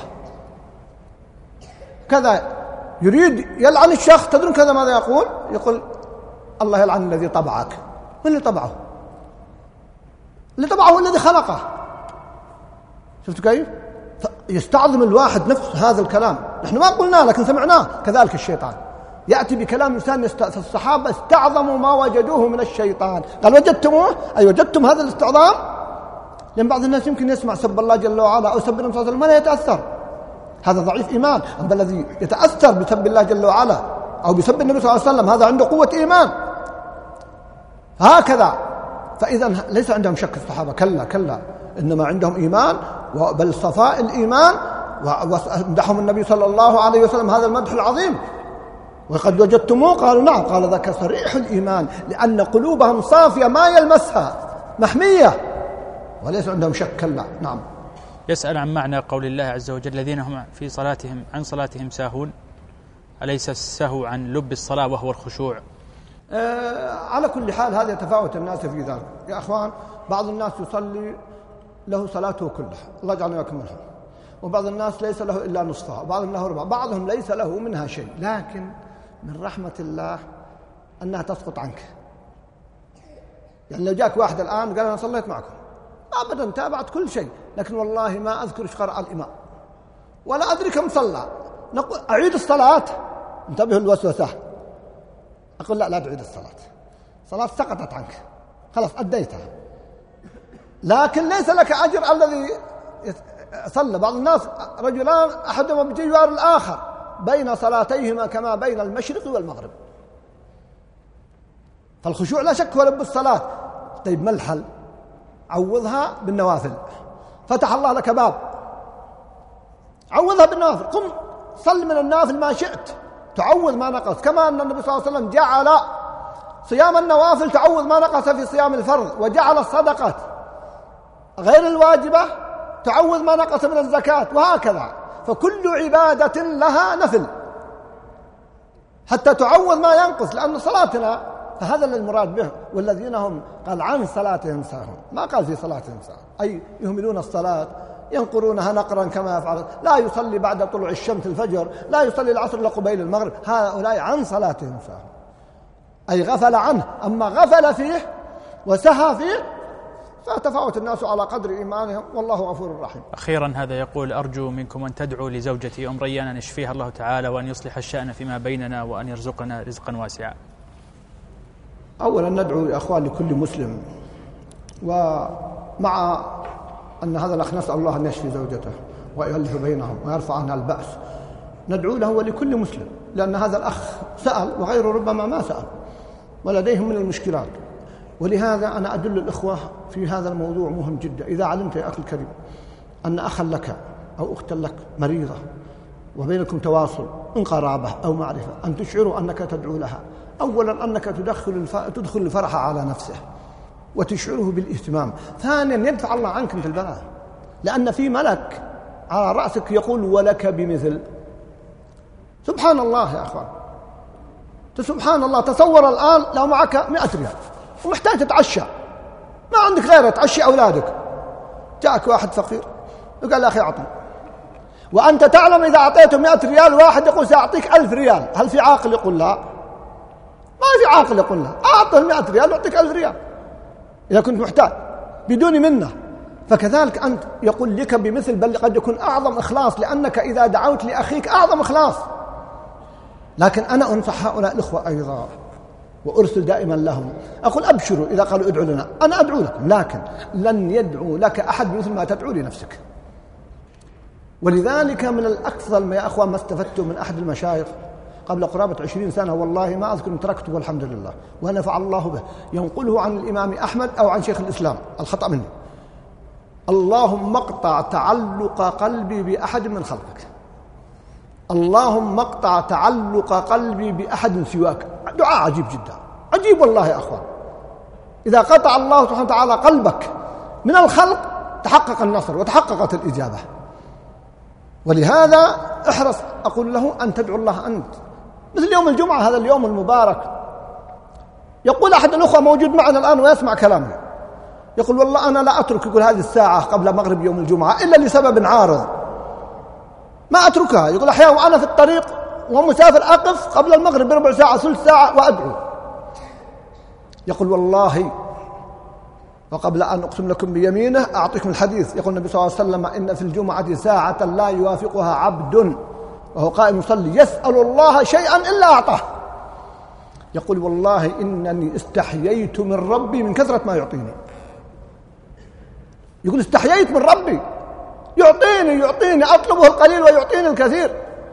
Speaker 2: كذا، يريد يلعن الشخص. تدرون كذا ماذا يقول؟ يقول الله يلعن الذي طبعك. من اللي طبعه؟ اللي طبعه الذي خلقه. شفت كيف؟ يستعظم الواحد نفس هذا الكلام، نحن ما قلناه لكن سمعناه. كذلك الشيطان يأتي بكلام إنسان يست... فالصحابة استعظموا ما وجدوه من الشيطان. قال وجدتموه؟ أي وجدتم هذا الاستعظام؟ لأن بعض الناس يمكن يسمع سب الله جل وعلا أو سب النبي صلى الله عليه وسلم ما لا يتأثر، هذا ضعيف إيمان. أما الذي يتأثر بسب الله جل وعلا أو بسب النبي صلى الله عليه وسلم هذا عنده قوة إيمان. هكذا، فإذا ليس عندهم شك الصحابة، كلا كلا، إنما عندهم إيمان، بل صفاء الإيمان، ومدحهم النبي صلى الله عليه وسلم هذا المدح العظيم. وقد وجدتموه؟ قالوا نعم. قال ذاك صريح الإيمان، لأن قلوبهم صافية ما يلمسها، محمية، وليس عندهم شك. كلا. نعم.
Speaker 3: يسأل عن معنى قول الله عز وجل الذين هم في صلاتهم عن صلاتهم ساهون، أليس السهو عن لب الصلاة وهو الخشوع؟
Speaker 2: آه على كل حال هذا يتفاوت الناس في ذلك يا أخوان. بعض الناس يصلي له صلاته كلها، الله يجعلنا وياكم منهم، وبعض الناس ليس له إلا نصفها، وبعضهم له ربع، بعضهم ليس له منها شيء، لكن من رحمة الله أنها تسقط عنك. يعني لو جاك واحد الآن قال أنا صليت معكم أبدا، تابعت كل شيء، لكن والله ما أذكر إيش قرأ الإمام ولا أدري كم صلى، نقول أعيد الصلاة، انتبهوا الوسوسة، أقول لا لا تعيد الصلاة، صلاة سقطت عنك خلاص أديتها، لكن ليس لك أجر الذي صلى. بعض الناس رجلان أحدهما بجوار الآخر بين صلاتيهما كما بين المشرق والمغرب، فالخشوع لا شك هو لب الصلاة. طيب ما الحل؟ عوضها بالنوافل، فتح الله لك باب، عوضها بالنوافل، قم صل من النافل ما شئت تعوض ما نقص، كما أن النبي صلى الله عليه وسلم جعل صيام النوافل تعوض ما نقص في صيام الفرض، وجعل الصدقة غير الواجبة تعوض ما نقص من الزكاة، وهكذا. فكل عبادة لها نفل حتى تعوض ما ينقص، لأن صلاتنا فهذا المراد به. والذين هم قال عن صلاتهم ساهون، ما قال في صلاتهم ساهون، أي يهملون الصلاة، ينقرونها نقرا كما يفعل، لا يصلي بعد طلوع الشمس الفجر، لا يصلي العصر إلا قبيل المغرب، هؤلاء عن صلاتهم ساهون، أي غفل عنه. أما غفل فيه وسهى فيه فتفاوت الناس على قدر إيمانهم، والله غفور رحيم.
Speaker 3: أخيرا هذا يقول أرجو منكم أن تدعوا لزوجتي أم ريان أن يشفيها الله تعالى وأن يصلح الشأن فيما بيننا وأن يرزقنا رزقا واسعا.
Speaker 2: أولا ندعو يا أخوان لكل مسلم، ومع أن هذا الأخ نسأل الله أن يشفي زوجته ويؤلف بينهم ويرفع عنها البأس، ندعو له ولكل مسلم، لأن هذا الأخ سأل وغيره ربما ما سأل ولديهم من المشكلات. ولهذا أنا أدل الإخوة في هذا الموضوع مهم جدا. إذا علمت يا أخي الكريم أن أخا لك أو أختا لك مريضة وبينكم تواصل من قرابة أو معرفة، أن تشعروا أنك تدعو لها، أولا أنك تدخل الف... تدخل الفرح على نفسه وتشعره بالاهتمام، ثانيا يدفع الله عنك مثل البلاء، لأن في ملك على رأسك يقول ولك بمثل. سبحان الله يا أخوان، سبحان الله. تصور الآن لو معك مئة ريال ومحتاج تتعشى، ما عندك غيره تعشي أولادك، جاءك واحد فقير وقال يا أخي أعطني، وأنت تعلم إذا أعطيته مئة ريال واحد يقول سأعطيك ألف ريال، هل في عاقل يقول لا؟ ما في عاقل يقول لا، أعطه مئة ريال وأعطيك ألف ريال. إذا كنت محتاج بدون منة. فكذلك أنت يقول لك بمثل، بل قد يكون أعظم إخلاص، لأنك إذا دعوت لأخيك أعظم إخلاص. لكن أنا أنصح هؤلاء الإخوة أيضا وأرسل دائما لهم، أقول أبشروا إذا قالوا ادعوا لنا، أنا أدعو لكم، لكن لن يدعو لك أحد مثل ما تدعو لنفسك. ولذلك من الأكثر ما يا أخوان ما استفدته من أحد المشايخ قبل قرابة عشرين سنة، والله ما أذكر تركته والحمد لله ونفع الله به، ينقله عن الإمام أحمد أو عن شيخ الإسلام، الخطأ مني: اللهم اقطع تعلق قلبي بأحد من خلقك، اللهم اقطع تعلق قلبي بأحد سواك. دعاء عجيب جدا، عجيب والله يا أخوان. إذا قطع الله سبحانه وتعالى قلبك من الخلق تحقق النصر وتحققت الإجابة. ولهذا احرص أقول له أن تدعو الله أنت، مثل يوم الجمعة هذا اليوم المبارك. يقول أحد الأخوة موجود معنا الآن ويسمع كلامي، يقول والله أنا لا أترك يقول هذه الساعة قبل مغرب يوم الجمعة إلا لسبب عارض، ما أتركها. يقول أحيانا وأنا في الطريق ومسافر أقف قبل المغرب بربع ساعة ثلث ساعة وأدعو. يقول والله وقبل أن أقسم لكم بيمينه أعطيكم الحديث، يقول النبي صلى الله عليه وسلم: إن في الجمعة ساعة لا يوافقها عبد وهو قائم يصلي يسأل الله شيئا إلا أعطاه. يقول والله إنني استحييت من ربي من كثرة ما يعطيني. يقول استحييت من ربي، يعطيني يعطيني أطلبه القليل ويعطيني الكثير.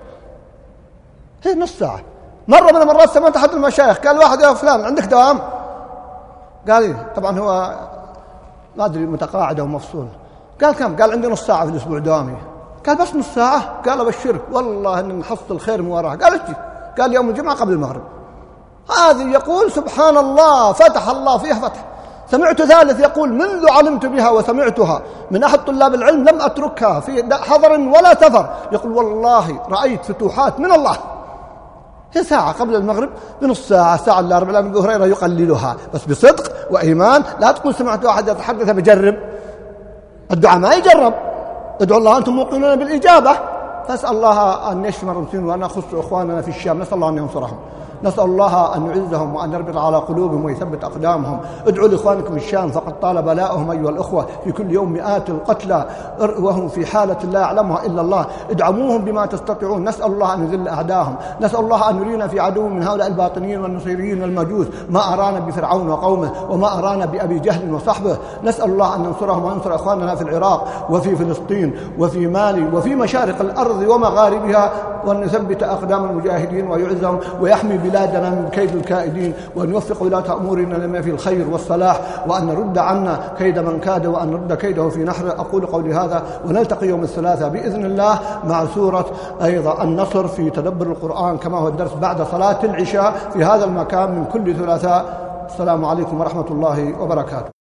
Speaker 2: هي نص ساعة. مرة من المرات سمعت أحد المشايخ قال واحد: يا فلان عندك دوام؟ قال لي طبعا هو ما أدري متقاعد أو مفصول. قال كم؟ قال عندي نص ساعة في الأسبوع دوامي. قال بس نص ساعة؟ قال أبشرك والله إن نحصل خير من وراها. قال اجي. قال يوم الجمعة قبل المغرب. هذه يقول سبحان الله فتح الله فيها فتح. سمعت ثالث يقول: منذ علمت بها وسمعتها من أحد طلاب العلم لم أتركها في حضر ولا سفر. يقول والله رأيت فتوحات من الله. هي ساعة قبل المغرب بنص ساعة ساعة إلا ربع. أبي هريرة يقللها بس بصدق وإيمان. لا تقول سمعت واحد يتحدث بجرب. الدعاء ما يجرب، ادعوا الله أنتم موقنون بالإجابة. فاسأل الله أن يشفي المسلمين وأن يخص إخواننا في الشام، نسأل الله أن ينصرهم، نسأل الله أن يعزهم وأن يربط على قلوبهم ويثبت أقدامهم. ادعوا لإخوانكم في الشام فقد طال بلاؤهم أيها الأخوة، في كل يوم مئات القتلى وهم في حالة لا يعلمها إلا الله. ادعموهم بما تستطيعون. نسأل الله أن يذل أعداهم، نسأل الله أن يرينا في عدو من هؤلاء الباطنيين والنصيريين والمجوس ما أرانا بفرعون وقومه وما أرانا بأبي جهل وصحبه. نسأل الله أن ينصرهم وينصر إخواننا في العراق وفي فلسطين وفي مالي وفي مشارق الأرض ومغاربها، وأن يثبت أقدام المجاهدين ويعزهم ويحمي بلادنا من كيد الكائدين، وأن يوفق ولاة أمورنا لما فيه الخير والصلاح، وأن نرد عنا كيد من كاد وأن نرد كيده في نحره. أقول قولي هذا ونلتقي يوم الثلاثاء بإذن الله مع سورة أيضا النصر في تدبر القرآن كما هو الدرس بعد صلاة العشاء في هذا المكان من كل ثلاثاء. السلام عليكم ورحمة الله وبركاته.